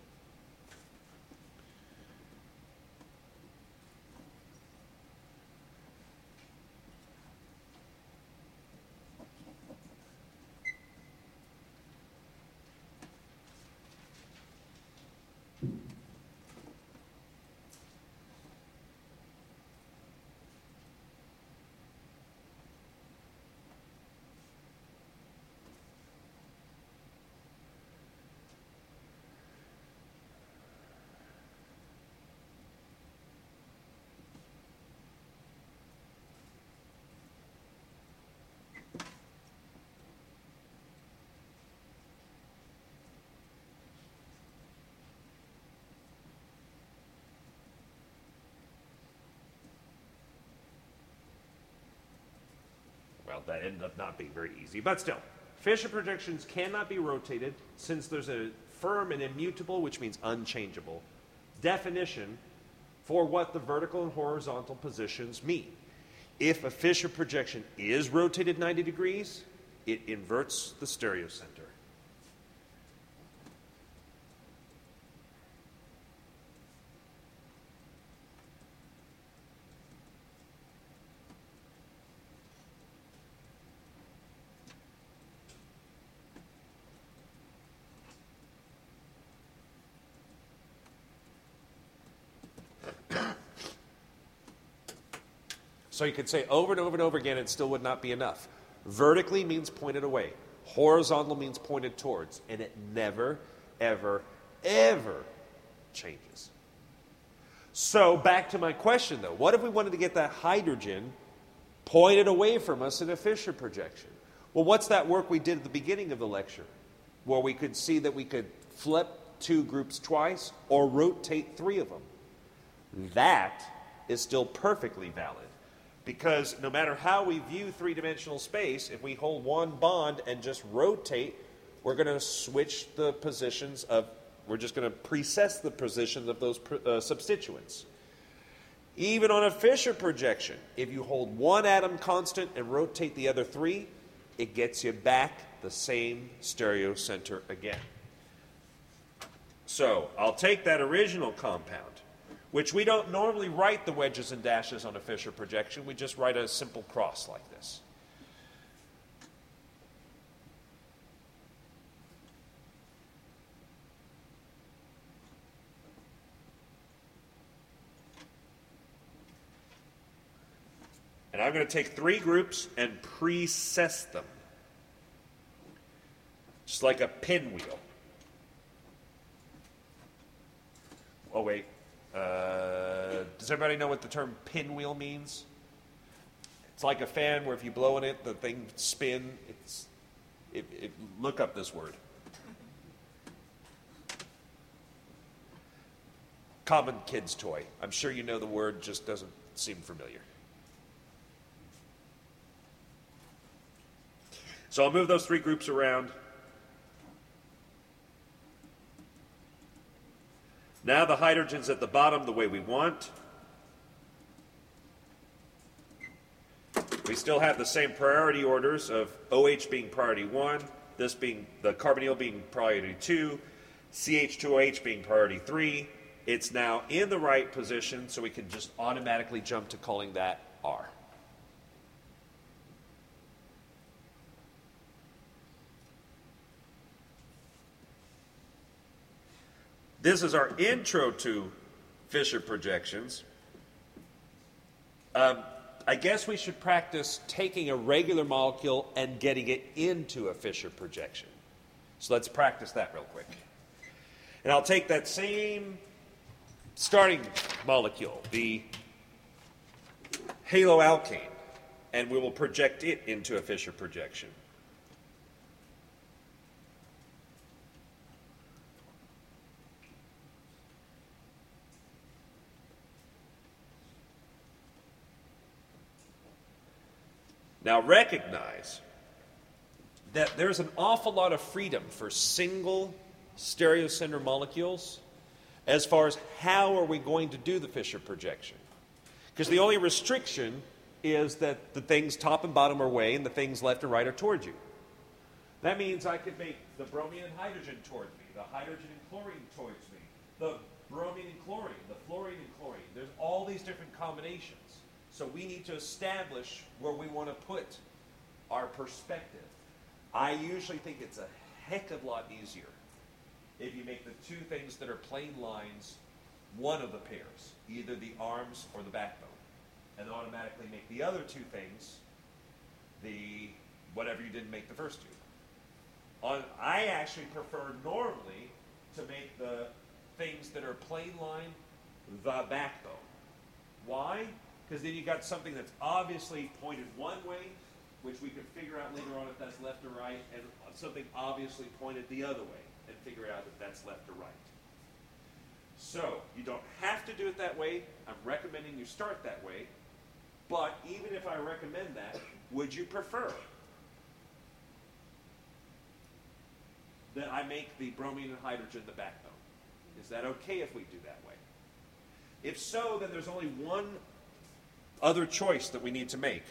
Well, that ended up not being very easy, but still. Fisher projections cannot be rotated since there's a firm and immutable, which means unchangeable, definition for what the vertical and horizontal positions mean. If a Fisher projection is rotated ninety degrees, it inverts the stereocenter. So you could say over and over and over again, it still would not be enough. Vertically means pointed away. Horizontal means pointed towards. And it never, ever, ever changes. So back to my question, though. What if we wanted to get that hydrogen pointed away from us in a Fisher projection? Well, what's that work we did at the beginning of the lecture, where we could see that we could flip two groups twice or rotate three of them? That is still perfectly valid, because no matter how we view three-dimensional space, if we hold one bond and just rotate, we're going to switch the positions of, we're just going to precess the positions of those uh, substituents. Even on a Fisher projection, if you hold one atom constant and rotate the other three, it gets you back the same stereocenter again. So I'll take that original compound, which we don't normally write the wedges and dashes on a Fisher projection. We just write a simple cross like this. And I'm going to take three groups and precess them, just like a pinwheel. Oh, wait. Uh, does everybody know what the term pinwheel means? It's like a fan where if you blow in it, the thing spin. It's, it, it, look up this word. Common kid's toy. I'm sure you know the word, just doesn't seem familiar. So I'll move those three groups around. Now the hydrogen's at the bottom the way we want. We still have the same priority orders of OH being priority one, this being the carbonyl being priority two, C H two O H being priority three. It's now in the right position, so we can just automatically jump to calling that R. This is our intro to Fisher projections. Um, I guess we should practice taking a regular molecule and getting it into a Fisher projection. So let's practice that real quick. And I'll take that same starting molecule, the haloalkane, and we will project it into a Fisher projection. Now recognize that there's an awful lot of freedom for single stereocenter molecules as far as how are we going to do the Fisher projection. Because the only restriction is that the things top and bottom are away and the things left and right are towards you. That means I could make the bromine and hydrogen toward me, the hydrogen and chlorine towards me, the bromine and chlorine, the fluorine and chlorine. There's all these different combinations. So we need to establish where we want to put our perspective. I usually think it's a heck of a lot easier if you make the two things that are plain lines one of the pairs, either the arms or the backbone, and automatically make the other two things the whatever you didn't make the first two. On, I actually prefer normally to make the things that are plain line the backbone. Why? Because then you got something that's obviously pointed one way, which we could figure out later on if that's left or right, and something obviously pointed the other way, and figure out if that's left or right. So you don't have to do it that way. I'm recommending you start that way. But even if I recommend that, would you prefer that I make the bromine and hydrogen the backbone? Is that okay if we do that way? If so, then there's only one other choice that we need to make.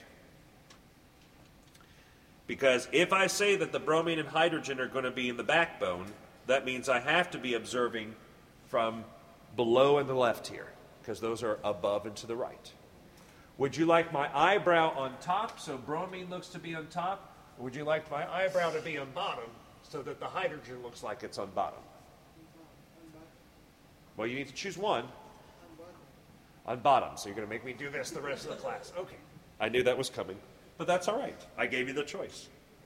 Because if I say that the bromine and hydrogen are going to be in the backbone, that means I have to be observing from below and the left here, because those are above and to the right. Would you like my eyebrow on top so bromine looks to be on top? Or would you like my eyebrow to be on bottom so that the hydrogen looks like it's on bottom? Well, you need to choose one. On bottom. So you're going to make me do this the rest of the class. Okay. I knew that was coming, but that's all right. I gave you the choice.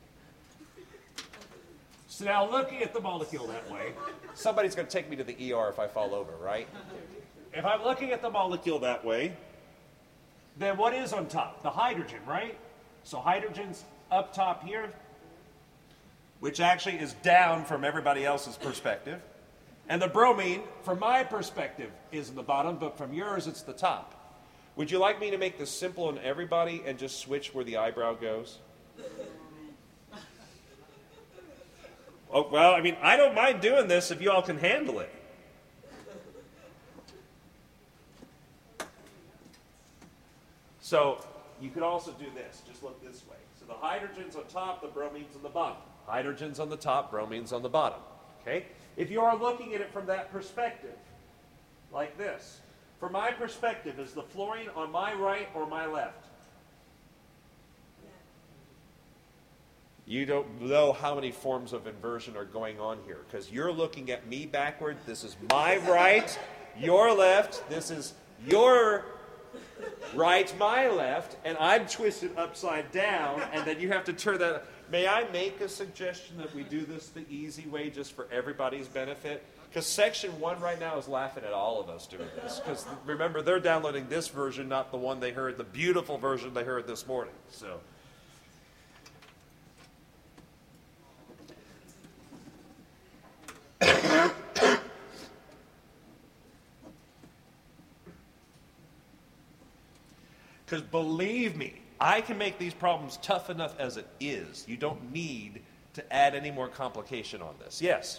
So now looking at the molecule that way, somebody's going to take me to the E R if I fall over, right? If I'm looking at the molecule that way, then what is on top? The hydrogen, right? So hydrogen's up top here, which actually is down from everybody else's perspective. And the bromine, from my perspective, is in the bottom, but from yours, it's the top. Would you like me to make this simple on everybody and just switch where the eyebrow goes? Oh, well, I mean, I don't mind doing this if you all can handle it. So you could also do this. Just look this way. So the hydrogen's on top, the bromine's on the bottom. Hydrogen's on the top, bromine's on the bottom. Okay? If you are looking at it from that perspective, like this, from my perspective, is the fluorine on my right or my left? You don't know how many forms of inversion are going on here because you're looking at me backward. This is my right, your left. This is your right, my left, and I'm twisted upside down, and then you have to turn that. May I make a suggestion that we do this the easy way just for everybody's benefit? Because section one right now is laughing at all of us doing this. Because remember, they're downloading this version, not the one they heard, the beautiful version they heard this morning. So. Because believe me, I can make these problems tough enough as it is. You don't need to add any more complication on this. Yes?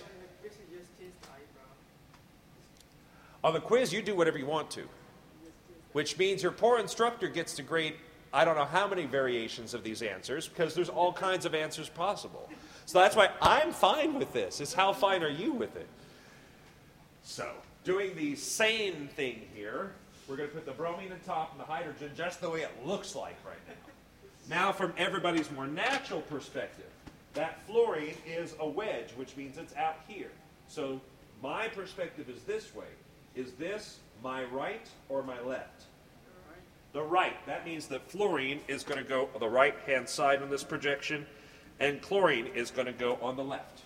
On the quiz, you do whatever you want to, which means your poor instructor gets to grade I don't know how many variations of these answers because there's all kinds of answers possible. So that's why I'm fine with this. It's how fine are you with it? So, doing the same thing here, we're going to put the bromine on top and the hydrogen just the way it looks like right now. Now, from everybody's more natural perspective, that fluorine is a wedge, which means it's out here. So, my perspective is this way. Is this my right or my left? The right. That means that fluorine is going to go on the right-hand side on this projection, and chlorine is going to go on the left.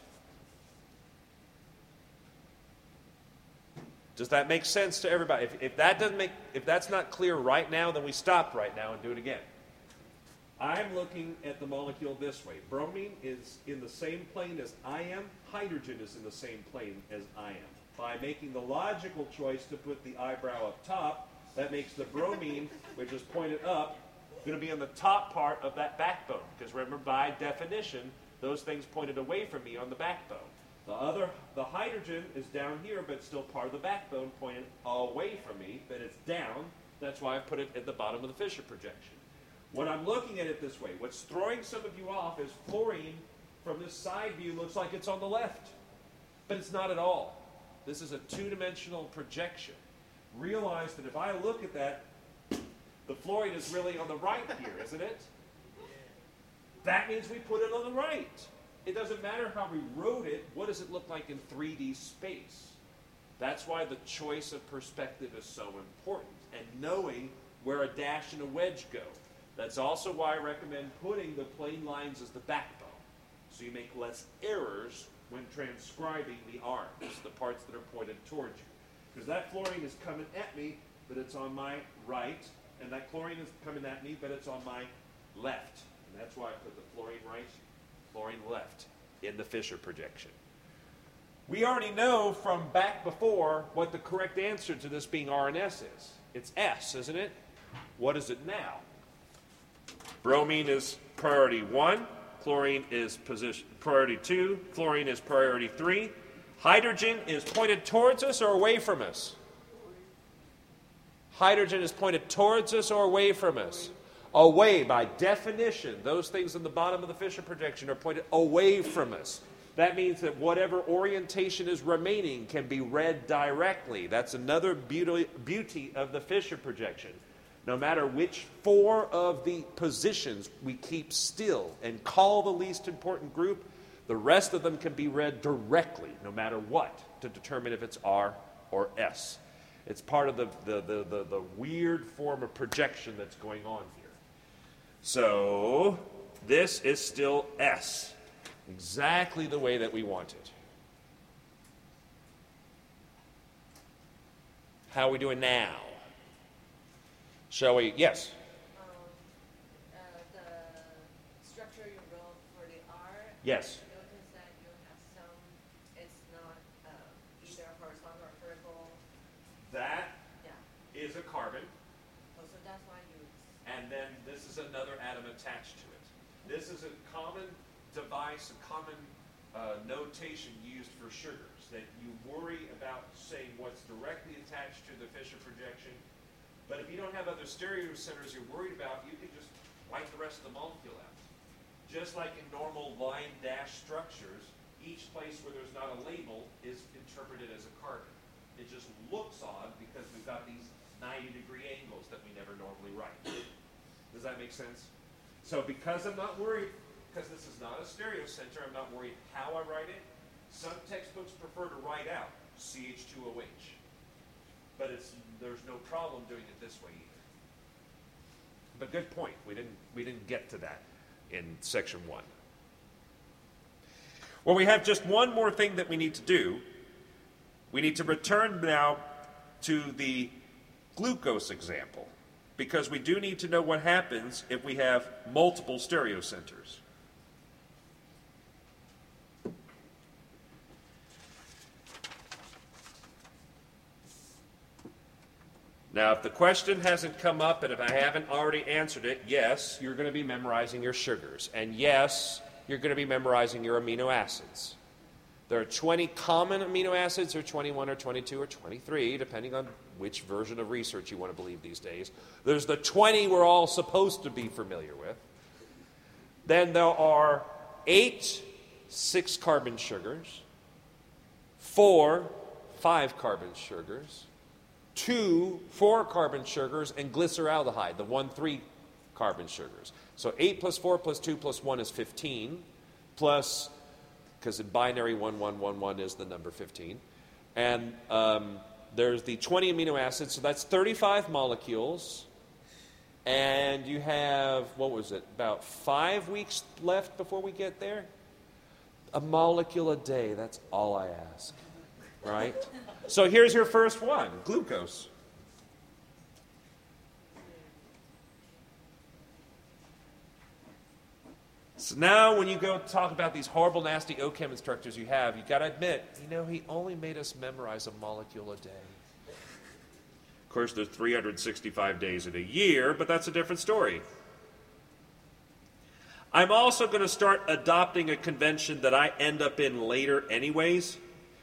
Does that make sense to everybody? If, if that doesn't make, if that's not clear right now, then we stop right now and do it again. I'm looking at the molecule this way. Bromine is in the same plane as I am. Hydrogen is in the same plane as I am. By making the logical choice to put the eyebrow up top, that makes the bromine, which is pointed up, going to be on the top part of that backbone. Because remember, by definition, those things pointed away from me on the backbone. The other, the hydrogen is down here, but still part of the backbone, pointed away from me, but it's down. That's why I put it at the bottom of the Fisher projection. When I'm looking at it this way, what's throwing some of you off is fluorine from this side view looks like it's on the left, but it's not at all. This is a two-dimensional projection. Realize that if I look at that, the fluorine is really on the right here, isn't it? That means we put it on the right. It doesn't matter how we wrote it. What does it look like in three D space? That's why the choice of perspective is so important, and knowing where a dash and a wedge go. That's also why I recommend putting the plane lines as the backbone, so you make less errors when transcribing the arms, the parts that are pointed towards you. Because that fluorine is coming at me, but it's on my right, and that chlorine is coming at me, but it's on my left. And that's why I put the fluorine right, fluorine left in the Fisher projection. We already know from back before what the correct answer to this being R and S is. It's S, isn't it? What is it now? Bromine is priority one, chlorine is position priority two, fluorine is priority three. Hydrogen is pointed towards us or away from us? Hydrogen is pointed towards us or away from us? Away, by definition. Those things in the bottom of the Fisher projection are pointed away from us. That means that whatever orientation is remaining can be read directly. That's another beauty, beauty of the Fisher projection. No matter which four of the positions we keep still and call the least important group, the rest of them can be read directly, no matter what, to determine if it's R or S. It's part of the, the, the, the, the weird form of projection that's going on here. So this is still S, exactly the way that we want it. How are we doing now? Shall we? Yes. Um, uh, the structure you wrote for the R. Yes. Notice that you have some. It's not uh, either horizontal or vertical. That Yeah. is a carbon, Oh, so that's why you. and then this is another atom attached to it. This is a common device, a common uh, notation used for sugars, that you worry about saying what's directly attached to the Fisher projection. But if you don't have other stereocenters you're worried about, you can just wipe the rest of the molecule out. Just like in normal line dash structures, each place where there's not a label is interpreted as a carbon. It just looks odd because we've got these ninety degree angles that we never normally write. Does that make sense? So because I'm not worried, because this is not a stereocenter, I'm not worried how I write it. Some textbooks prefer to write out C H two O H. But it's, there's no problem doing it this way either. But good point. We didn't, we didn't get to that in section one. Well, we have just one more thing that we need to do. We need to return now to the glucose example, because we do need to know what happens if we have multiple stereocenters. Now, if the question hasn't come up and if I haven't already answered it, yes, you're going to be memorizing your sugars. And yes, you're going to be memorizing your amino acids. There are twenty common amino acids, or twenty-one, or twenty-two, or twenty-three, depending on which version of research you want to believe these days. There's the twenty we're all supposed to be familiar with. Then there are eight six-carbon sugars, four five-carbon sugars, two four-carbon sugars, and glyceraldehyde, the one three-carbon sugars. So eight plus four plus two plus one is fifteen, plus, because in binary one one one one is the number fifteen. And um, there's the twenty amino acids, so that's thirty-five molecules. And you have, what was it, about five weeks left before we get there? A molecule a day, that's all I ask, right? So here's your first one, glucose. So now when you go talk about these horrible, nasty O-chem instructors you have, you've got to admit, you know, he only made us memorize a molecule a day. Of course, there's three hundred sixty-five days in a year, but that's a different story. I'm also going to start adopting a convention that I end up in later anyways,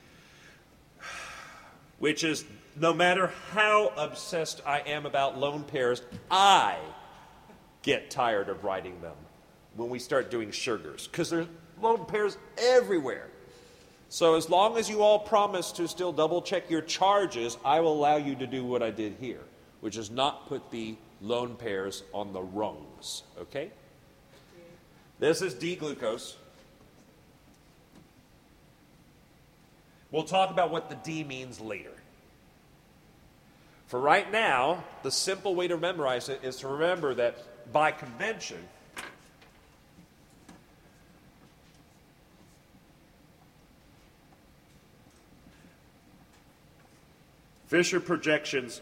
which is no matter how obsessed I am about lone pairs, I get tired of writing them when we start doing sugars, because there's lone pairs everywhere. So as long as you all promise to still double check your charges, I will allow you to do what I did here, which is not put the lone pairs on the rungs, okay? This is D-glucose. We'll talk about what the D means later. For right now, the simple way to memorize it is to remember that by convention, Fisher projections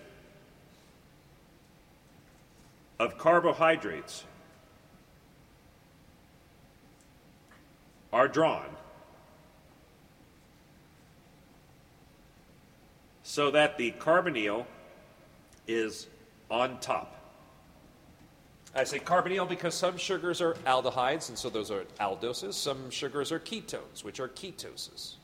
of carbohydrates are drawn so that the carbonyl is on top. I say carbonyl because some sugars are aldehydes, and so those are aldoses. Some sugars are ketones, which are ketoses.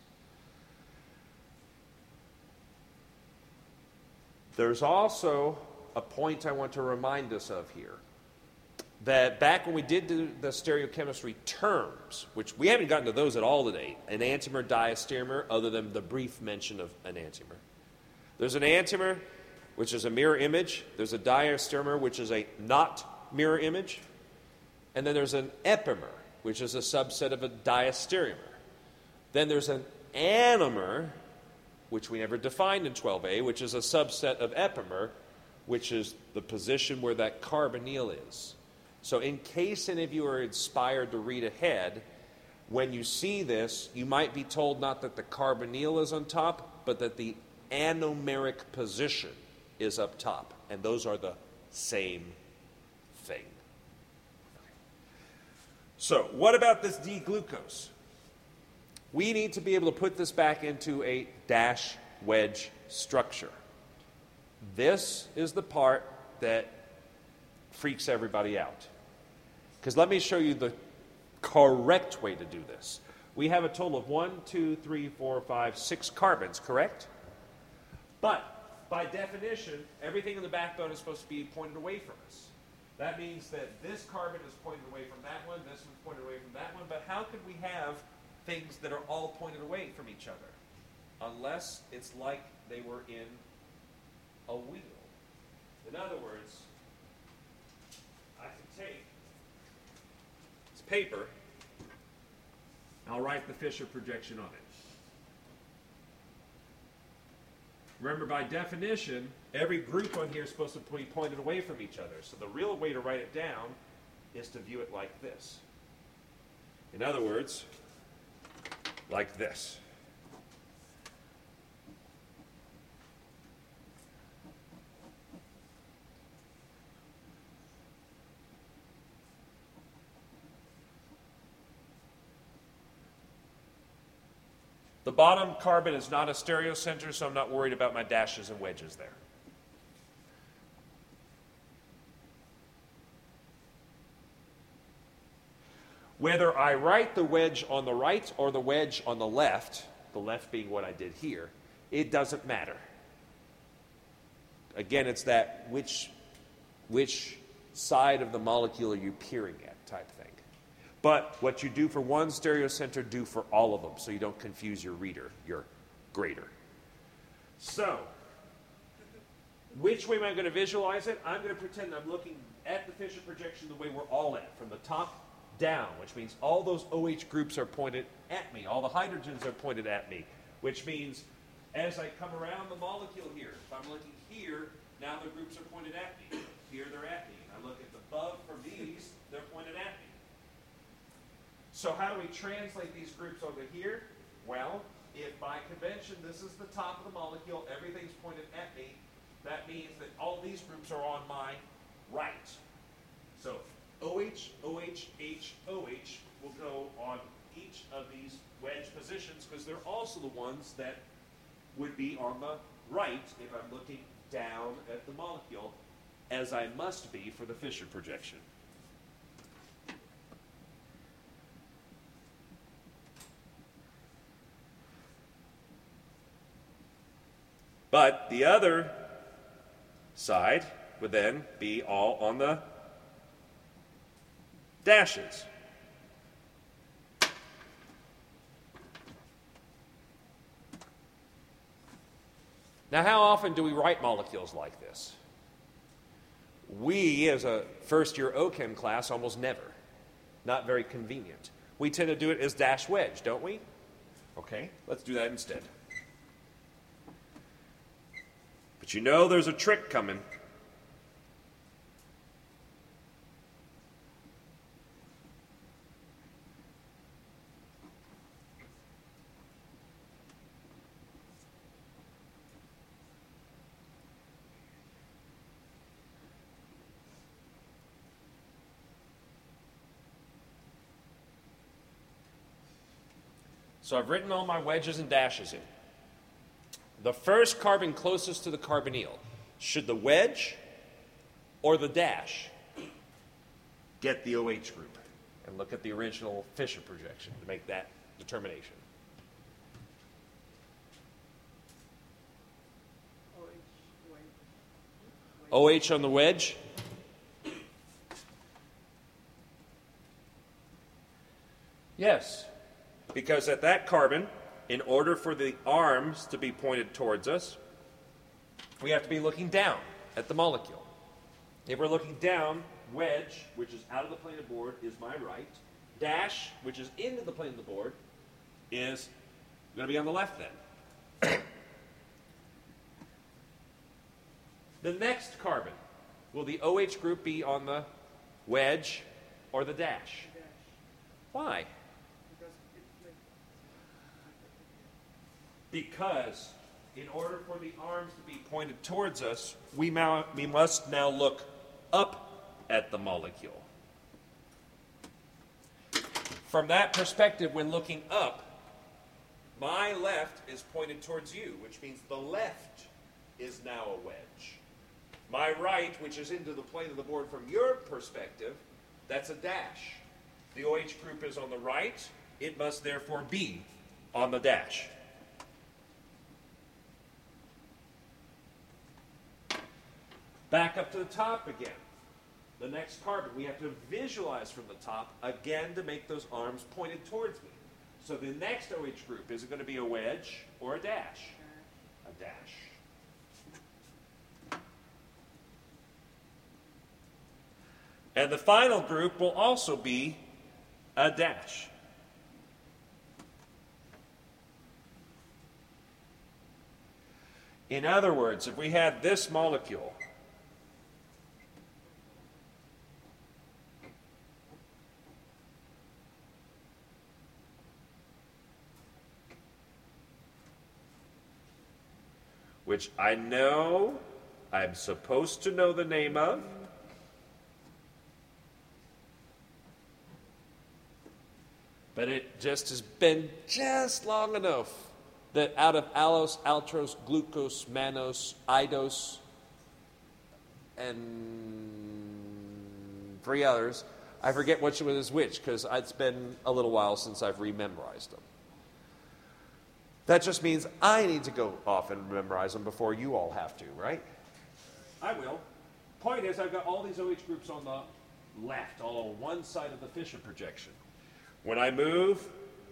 There's also a point I want to remind us of here, that back when we did the, the stereochemistry terms, which we haven't gotten to those at all today, enantiomer, diastereomer, other than the brief mention of enantiomer. There's an enantiomer, which is a mirror image. There's a diastereomer, which is a not mirror image. And then there's an epimer, which is a subset of a diastereomer. Then there's an anomer, which we never defined in twelve A, which is a subset of epimer, which is the position where that carbonyl is. So in case any of you are inspired to read ahead, when you see this, you might be told not that the carbonyl is on top, but that the anomeric position is up top. And those are the same thing. So what about this D-glucose? We need to be able to put this back into a dash wedge structure. This is the part that freaks everybody out. Because let me show you the correct way to do this. We have a total of one, two, three, four, five, six carbons, correct? But by definition, everything in the backbone is supposed to be pointed away from us. That means that this carbon is pointed away from that one, this one's pointed away from that one, but how could we have things that are all pointed away from each other? Unless it's like they were in a wheel. In other words, I can take this paper, I'll write the Fisher projection on it. Remember, by definition, every group on here is supposed to be pointed away from each other. So the real way to write it down is to view it like this. In other words, like this. The bottom carbon is not a stereocenter, so I'm not worried about my dashes and wedges there. Whether I write the wedge on the right or the wedge on the left, the left being what I did here, it doesn't matter. Again, it's that which, which side of the molecule are you peering at type thing. But what you do for one stereocenter, do for all of them, so you don't confuse your reader, your grader. So, which way am I going to visualize it? I'm going to pretend I'm looking at the Fisher projection the way we're all at, from the top down, which means all those OH groups are pointed at me. All the hydrogens are pointed at me, which means as I come around the molecule here, if I'm looking here, now the groups are pointed at me. Here they're at me. I look at the above from these, they're pointed at me. So how do we translate these groups over here? Well, if by convention this is the top of the molecule, everything's pointed at me, that means that all these groups are on my right. So OH, OH, H, OH will go on each of these wedge positions because they're also the ones that would be on the right if I'm looking down at the molecule, as I must be for the Fisher projection. But the other side would then be all on the dashes. Now, how often do we write molecules like this? We, as a first-year O Chem class, almost never. Not very convenient. We tend to do it as dash wedge, don't we? Okay, let's do that instead. But you know there's a trick coming. So I've written all my wedges and dashes in. The first carbon closest to the carbonyl, should the wedge or the dash get the OH group? And look at the original Fisher projection to make that determination. OH on the wedge. Yes, because at that carbon, in order for the arms to be pointed towards us, we have to be looking down at the molecule. If we're looking down, wedge, which is out of the plane of board, is my right. Dash, which is into the plane of the board, is going to be on the left then. The next carbon, will the OH group be on the Wedge or the dash? dash, Why? because it like Because in order for the arms to be pointed towards us, we, mou- we must now look up at the molecule. From that perspective, when looking up, my left is pointed towards you, which means the left is now a wedge. My right, which is into the plane of the board from your perspective, that's a dash. The O H group is on the right. It must therefore be on the dash. Back up to the top again. The next carbon, we have to visualize from the top again to make those arms pointed towards me. So the next O H group, is it going to be a wedge or a dash? A dash. And the final group will also be a dash. In other words, if we had this molecule, which I know I'm supposed to know the name of, but it just has been just long enough that out of allose, altros, glucose, mannose, idose, and three others, I forget which one is which because it's been a little while since I've rememorized them. That just means I need to go off and memorize them before you all have to, right? I will. Point is, I've got all these O H groups on the left, all on one side of the Fisher projection. When I move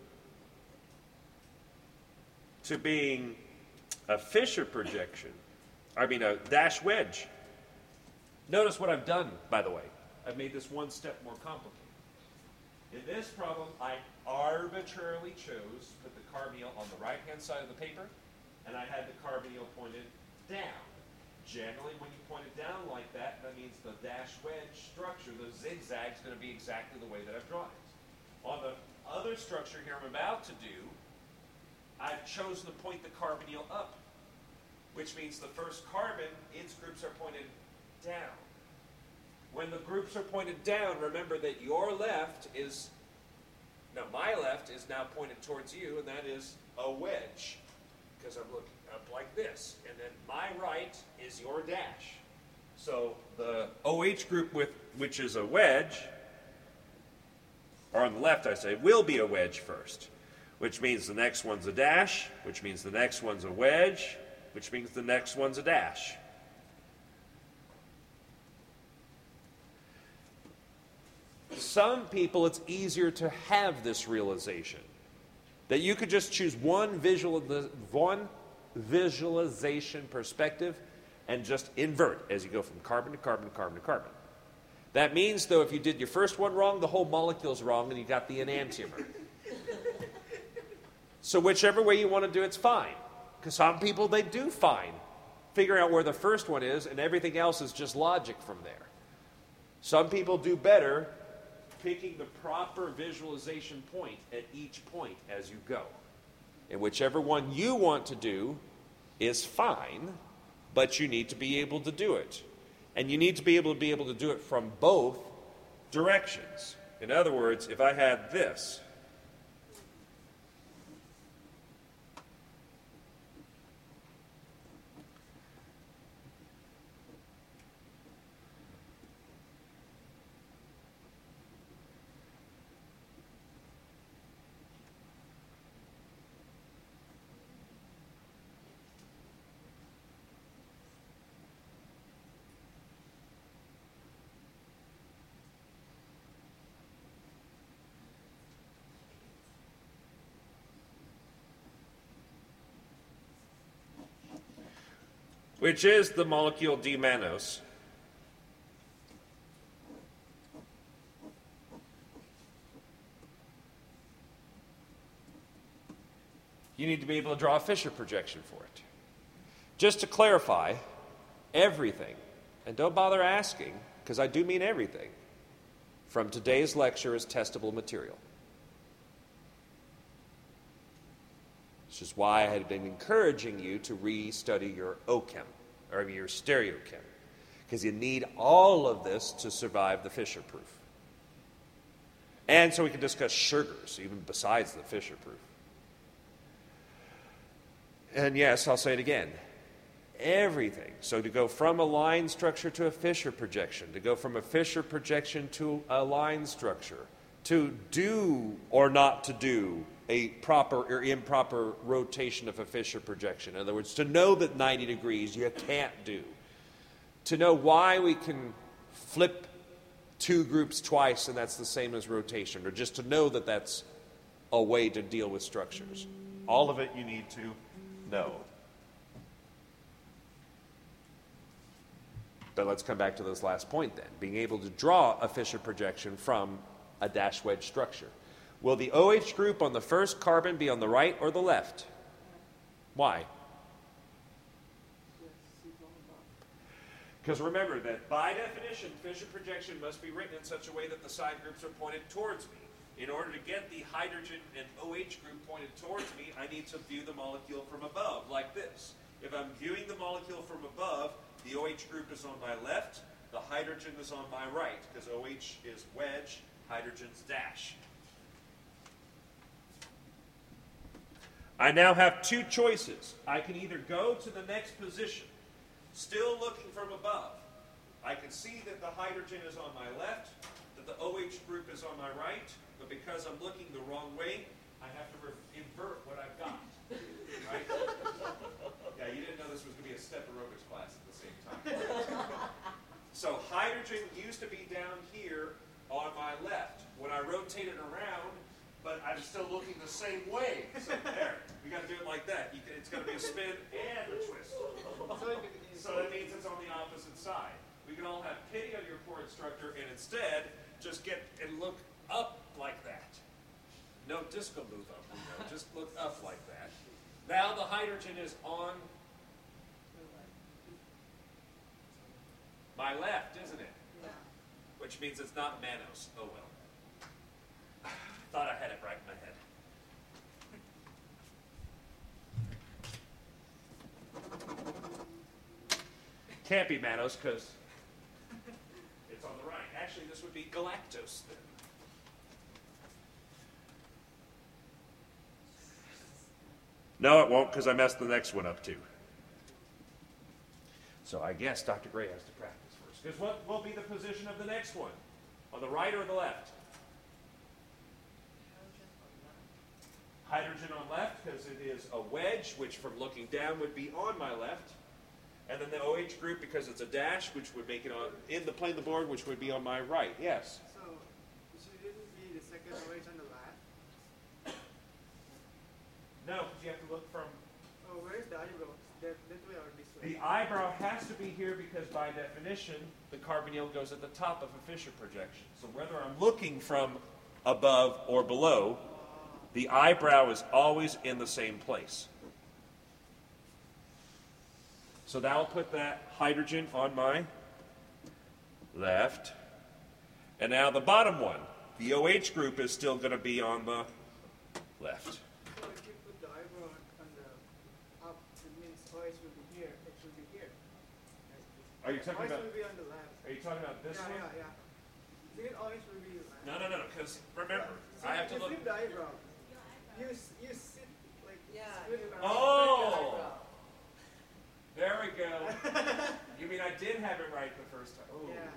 to being a Fisher projection, I mean a dash wedge, notice what I've done, by the way. I've made this one step more complicated. In this problem, I arbitrarily chose to put the carbonyl on the right-hand side of the paper, and I had the carbonyl pointed down. Generally, when you point it down like that, that means the dash wedge structure, the zigzag, is going to be exactly the way that I've drawn it. On the other structure here I'm about to do, I've chosen to point the carbonyl up, which means the first carbon, its groups are pointed down. When the groups are pointed down, remember that your left is, no, my left is now pointed towards you, and that is a wedge, because I'm looking up like this. And then my right is your dash. So the O H group, with which is a wedge, or on the left, I say, will be a wedge first, which means the next one's a dash, which means the next one's a wedge, which means the next one's a dash. Some people, it's easier to have this realization that you could just choose one visual, one visualization perspective and just invert as you go from carbon to carbon to carbon to carbon. That means, though, if you did your first one wrong, the whole molecule's wrong and you got the enantiomer. So whichever way you want to do it's fine. Because some people, they do fine. Figuring out where the first one is, and everything else is just logic from there. Some people do better picking the proper visualization point at each point as you go. And whichever one you want to do is fine, but you need to be able to do it. And you need to be able to be able to do it from both directions. In other words, if I had this, which is the molecule D-mannose, you need to be able to draw a Fisher projection for it. Just to clarify, everything, and don't bother asking, because I do mean everything, from today's lecture is testable material. Which is why I had been encouraging you to re-study your OChem, or your stereochem, because you need all of this to survive the Fisher proof. And so we can discuss sugars, even besides the Fisher proof. And yes, I'll say it again. Everything. So to go from a line structure to a Fisher projection, to go from a Fisher projection to a line structure, to do or not to do a proper or improper rotation of a Fisher projection. In other words, to know that ninety degrees you can't do. To know why we can flip two groups twice and that's the same as rotation, or just to know that that's a way to deal with structures. All of it you need to know. But let's come back to this last point then. Being able to draw a Fisher projection from a dash wedge structure. Will the OH group on the first carbon be on the right or the left? Why? Because remember that by definition, Fisher projection must be written in such a way that the side groups are pointed towards me. In order to get the hydrogen and OH group pointed towards me, I need to view the molecule from above, like this. If I'm viewing the molecule from above, the OH group is on my left, the hydrogen is on my right, because OH is wedge, hydrogen's dash. I now have two choices. I can either go to the next position, still looking from above. I can see that the hydrogen is on my left, that the OH group is on my right, but because I'm looking the wrong way, I have to invert what I've got. Right? Yeah, you didn't know this was going to be a step aerobics class at the same time. So hydrogen used to be down here on my left. When I rotate it around, but I'm still looking the same way. So there, we got to do it like that. You can, it's going to be a spin and a twist. So that means it's on the opposite side. We can all have pity on your poor instructor and instead just get and look up like that. No disco move up, you know, just look up like that. Now the hydrogen is on my left, isn't it? Yeah. Which means it's not Manos. Oh well. Thought I had it right in my head. Can't be Manos because it's on the right. Actually, this would be galactose then. No, it won't because I messed the next one up too. So I guess Doctor Gray has to practice first. Because what will be the position of the next one? On the right or the left? Hydrogen on left because it is a wedge, which from looking down would be on my left. And then the OH group because it's a dash, which would make it on in the plane of the board, which would be on my right. Yes? So, should it be the second OH on the left? No, because you have to look from... Oh, where's the eyebrow? That, that way or this way? The eyebrow has to be here because by definition, the carbonyl goes at the top of a Fisher projection. So whether I'm looking from above or below, the eyebrow is always in the same place. So that'll put that hydrogen on my left. And now the bottom one, the OH group is still going to be on the left. So if you put the eyebrow on the up, it means OH will be here. It should be here. Are you talking OH about? will be on the left. Are you talking about this yeah, one? Yeah, yeah. Then OH will be left. No, no, no. Because remember, So I have to you look. flip the eyebrow. You s- you sit like Yeah. split it around. Oh! There we go. You mean I did have it right the first time? Oh, Yeah.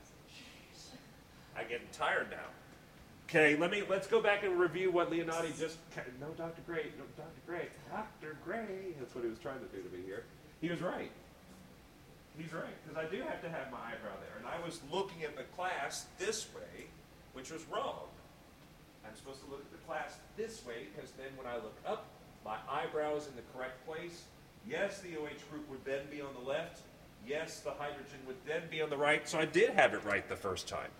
I'm getting tired now. Okay, let me let's go back and review what Leonardi just. No, Doctor Gray, no, Doctor Gray, Doctor Gray. That's what he was trying to do to me here. He was right. He's right because I do have to have my eyebrow there, and I was looking at the class this way, which was wrong. I'm supposed to look at the class this way because then when I look up, my eyebrow is in the correct place. Yes, the OH group would then be on the left. Yes, the hydrogen would then be on the right. So I did have it right the first time.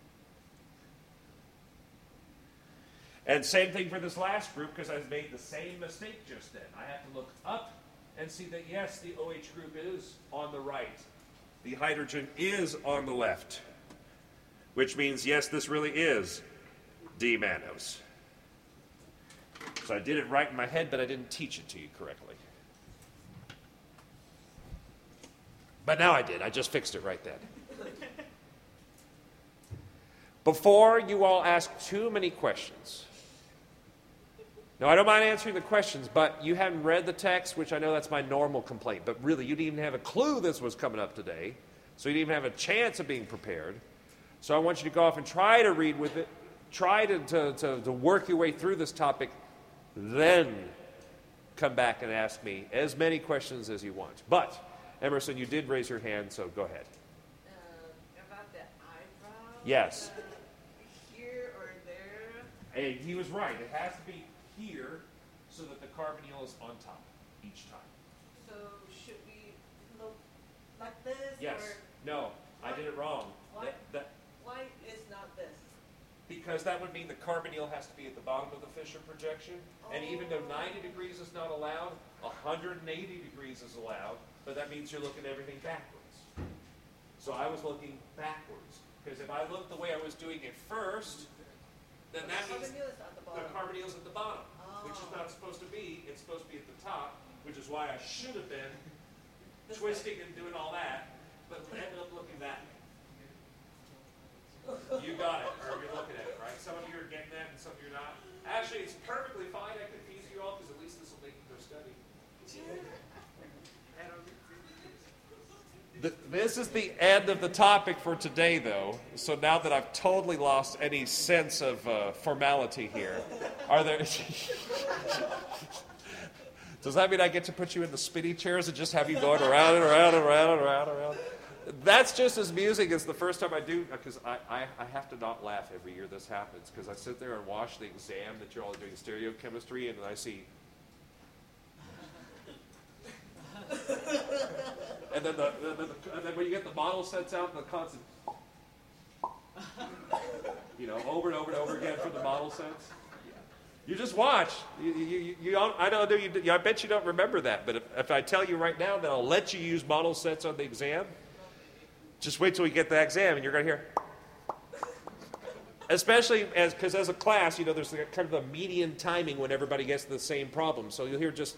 And same thing for this last group because I made the same mistake just then. I have to look up and see that yes, the OH group is on the right. The hydrogen is on the left. which means, yes, this really is D-mannose. So I did it right in my head, but I didn't teach it to you correctly. But now I did. I just fixed it right then. Before you all ask too many questions. Now, I don't mind answering the questions, but you haven't read the text, which I know that's my normal complaint. But really, you didn't even have a clue this was coming up today. So you didn't even have a chance of being prepared. So I want you to go off and try to read with it. Try to, to, to, to work your way through this topic. Then come back and ask me as many questions as you want. But, Emerson, you did raise your hand, so go ahead. Uh, about the eyebrow? Yes. Uh, here or there? And he was right. It has to be here so that the carbonyl is on top each time. So should we look like this? Yes. Or No, I did it wrong. Why? That, that, why is not this? because that would mean the carbonyl has to be at the bottom of the Fisher projection. And even though ninety degrees is not allowed, one hundred eighty degrees is allowed. But that means you're looking at everything backwards. So I was looking backwards. Because if I looked the way I was doing it first, then that The means carbonyl is at the bottom. the carbonyl's at the bottom, Oh. which is not supposed to be. It's supposed to be at the top, which is why I should have been This twisting and doing all that, but ended up looking that way. You got it, or you're looking at it, right? Some of you are getting that and some of you are not. Actually, it's perfectly fine. I confuse you all because at least this will make you go study. Th- This is the end of the topic for today, though. So now that I've totally lost any sense of uh, formality here, are there? Does that mean I get to put you in the spinny chairs and just have you going around and around and around and around and around? That's just as amusing as the first time I do, because I, I, I have to not laugh every year this happens, because I sit there and watch the exam that you're all doing stereochemistry, and then I see. And then, the, the, the, and then when you get the model sets out and the constant, you know, over and over and over again for the model sets. You just watch. You, you, you, you don't, I don't know. You, I bet you don't remember that. But if, if I tell you right now that I'll let you use model sets on the exam, just wait till we get the exam and you're going to hear. Especially as because as a class, you know, there's kind of a median timing when everybody gets the same problem. So you'll hear just.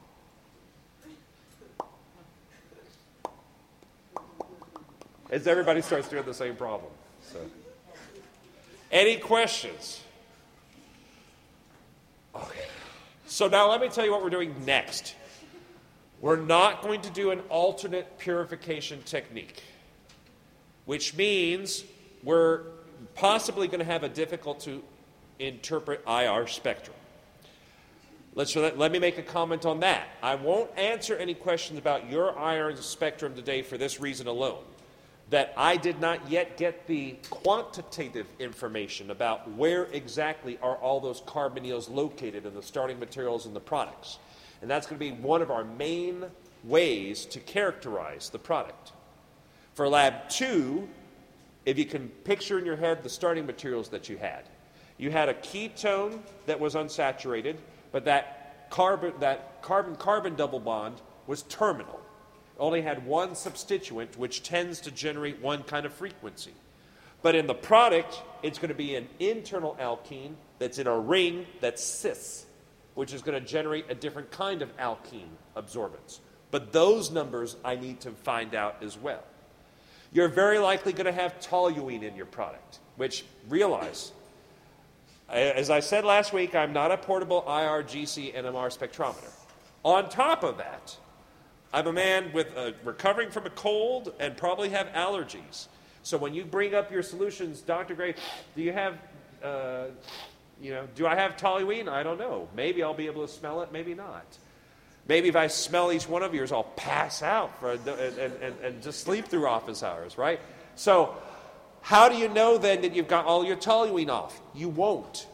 As everybody starts doing the same problem. So, any questions? Okay. So now let me tell you what we're doing next. We're not going to do an alternate purification technique, which means we're possibly going to have a difficult to interpret I R spectrum. Let's let, let me make a comment on that. I won't answer any questions about your I R spectrum today for this reason alone. That I did not yet get the quantitative information about where exactly are all those carbonyls located in the starting materials and the products. And that's going to be one of our main ways to characterize the product. For lab two, if you can picture in your head the starting materials that you had. You had a ketone that was unsaturated, but that carbon, that carbon-carbon double bond was terminal. Only had one substituent, which tends to generate one kind of frequency. But in the product, it's going to be an internal alkene that's in a ring that's cis, which is going to generate a different kind of alkene absorbance. But those numbers I need to find out as well. You're very likely going to have toluene in your product, which, realize, as I said last week, I'm not a portable I R, G C, N M R spectrometer. On top of that, I'm a man with uh, recovering from a cold and probably have allergies. So when you bring up your solutions, Doctor Gray, do you have, uh, you know, do I have toluene? I don't know. Maybe I'll be able to smell it, maybe not. Maybe if I smell each one of yours, I'll pass out for a, and, and, and just sleep through office hours, right? So how do you know then that you've got all your toluene off? You won't.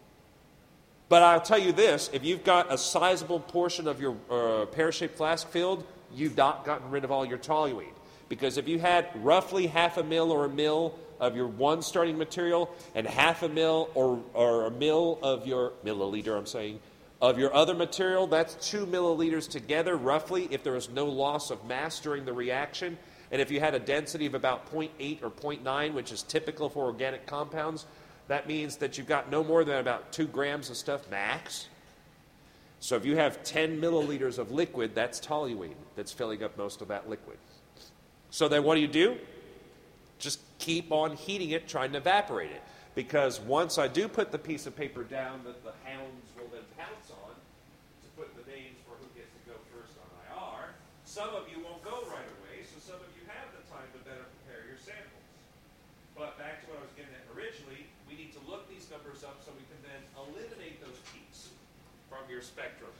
But I'll tell you this, if you've got a sizable portion of your uh, pear-shaped flask filled, you've not gotten rid of all your toluene. Because if you had roughly half a mil or a mil of your one starting material and half a mil or, or a mil of your, milliliter I'm saying, of your other material, that's two milliliters together roughly if there is no loss of mass during the reaction. And if you had a density of about zero point eight or zero point nine, which is typical for organic compounds, that means that you've got no more than about two grams of stuff max. So if you have ten milliliters of liquid, that's toluene that's filling up most of that liquid. So then what do you do? Just keep on heating it, trying to evaporate it. Because once I do put the piece of paper down that the hounds will then pounce on to put the names for who gets to go first on I R, some of you won't go right away, so some of you have the time to better prepare your samples. But back to what I was getting at originally, we need to look these numbers up so we can then eliminate those peaks from your spectrum.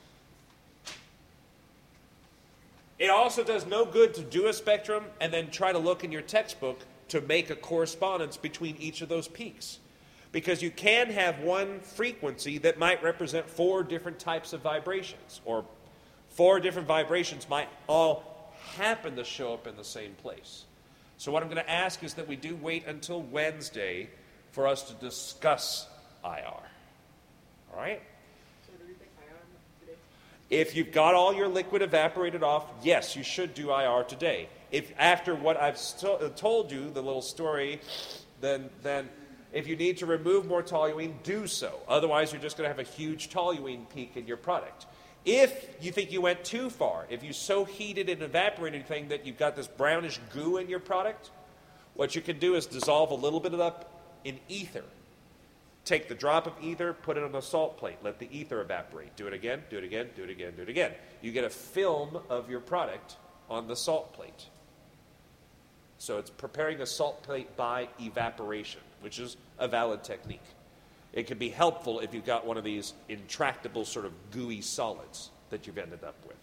It also does no good to do a spectrum and then try to look in your textbook to make a correspondence between each of those peaks. Because you can have one frequency that might represent four different types of vibrations, or four different vibrations might all happen to show up in the same place. So what I'm going to ask is that we do wait until Wednesday for us to discuss I R. All right? So do we take I R today? If you've got all your liquid evaporated off, yes, you should do I R today. If after what I've st- told you, the little story, then then if you need to remove more toluene, do so. Otherwise, you're just going to have a huge toluene peak in your product. If you think you went too far, if you so heated and evaporated anything that you've got this brownish goo in your product, what you can do is dissolve a little bit of that in ether. Take the drop of ether, put it on a salt plate, let the ether evaporate. Do it again, do it again, do it again, do it again. You get a film of your product on the salt plate. So it's preparing a salt plate by evaporation, which is a valid technique. It can be helpful if you've got one of these intractable sort of gooey solids that you've ended up with.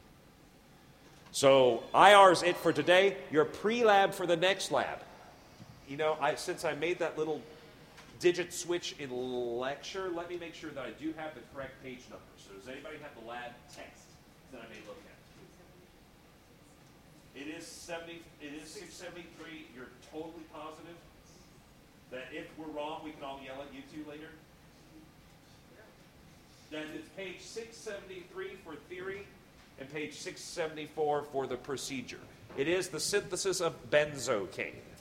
So I R is it for today. Your pre-lab for the next lab. You know, I, since I made that little digit switch in lecture, let me make sure that I do have the correct page number. So does anybody have the lab text that I may look at? It is seventy. It is six seventy-three. You're totally positive that if we're wrong, we can all yell at you two later. Then it's page six seventy-three for theory, and page six seventy-four for the procedure. It is the synthesis of benzocaine.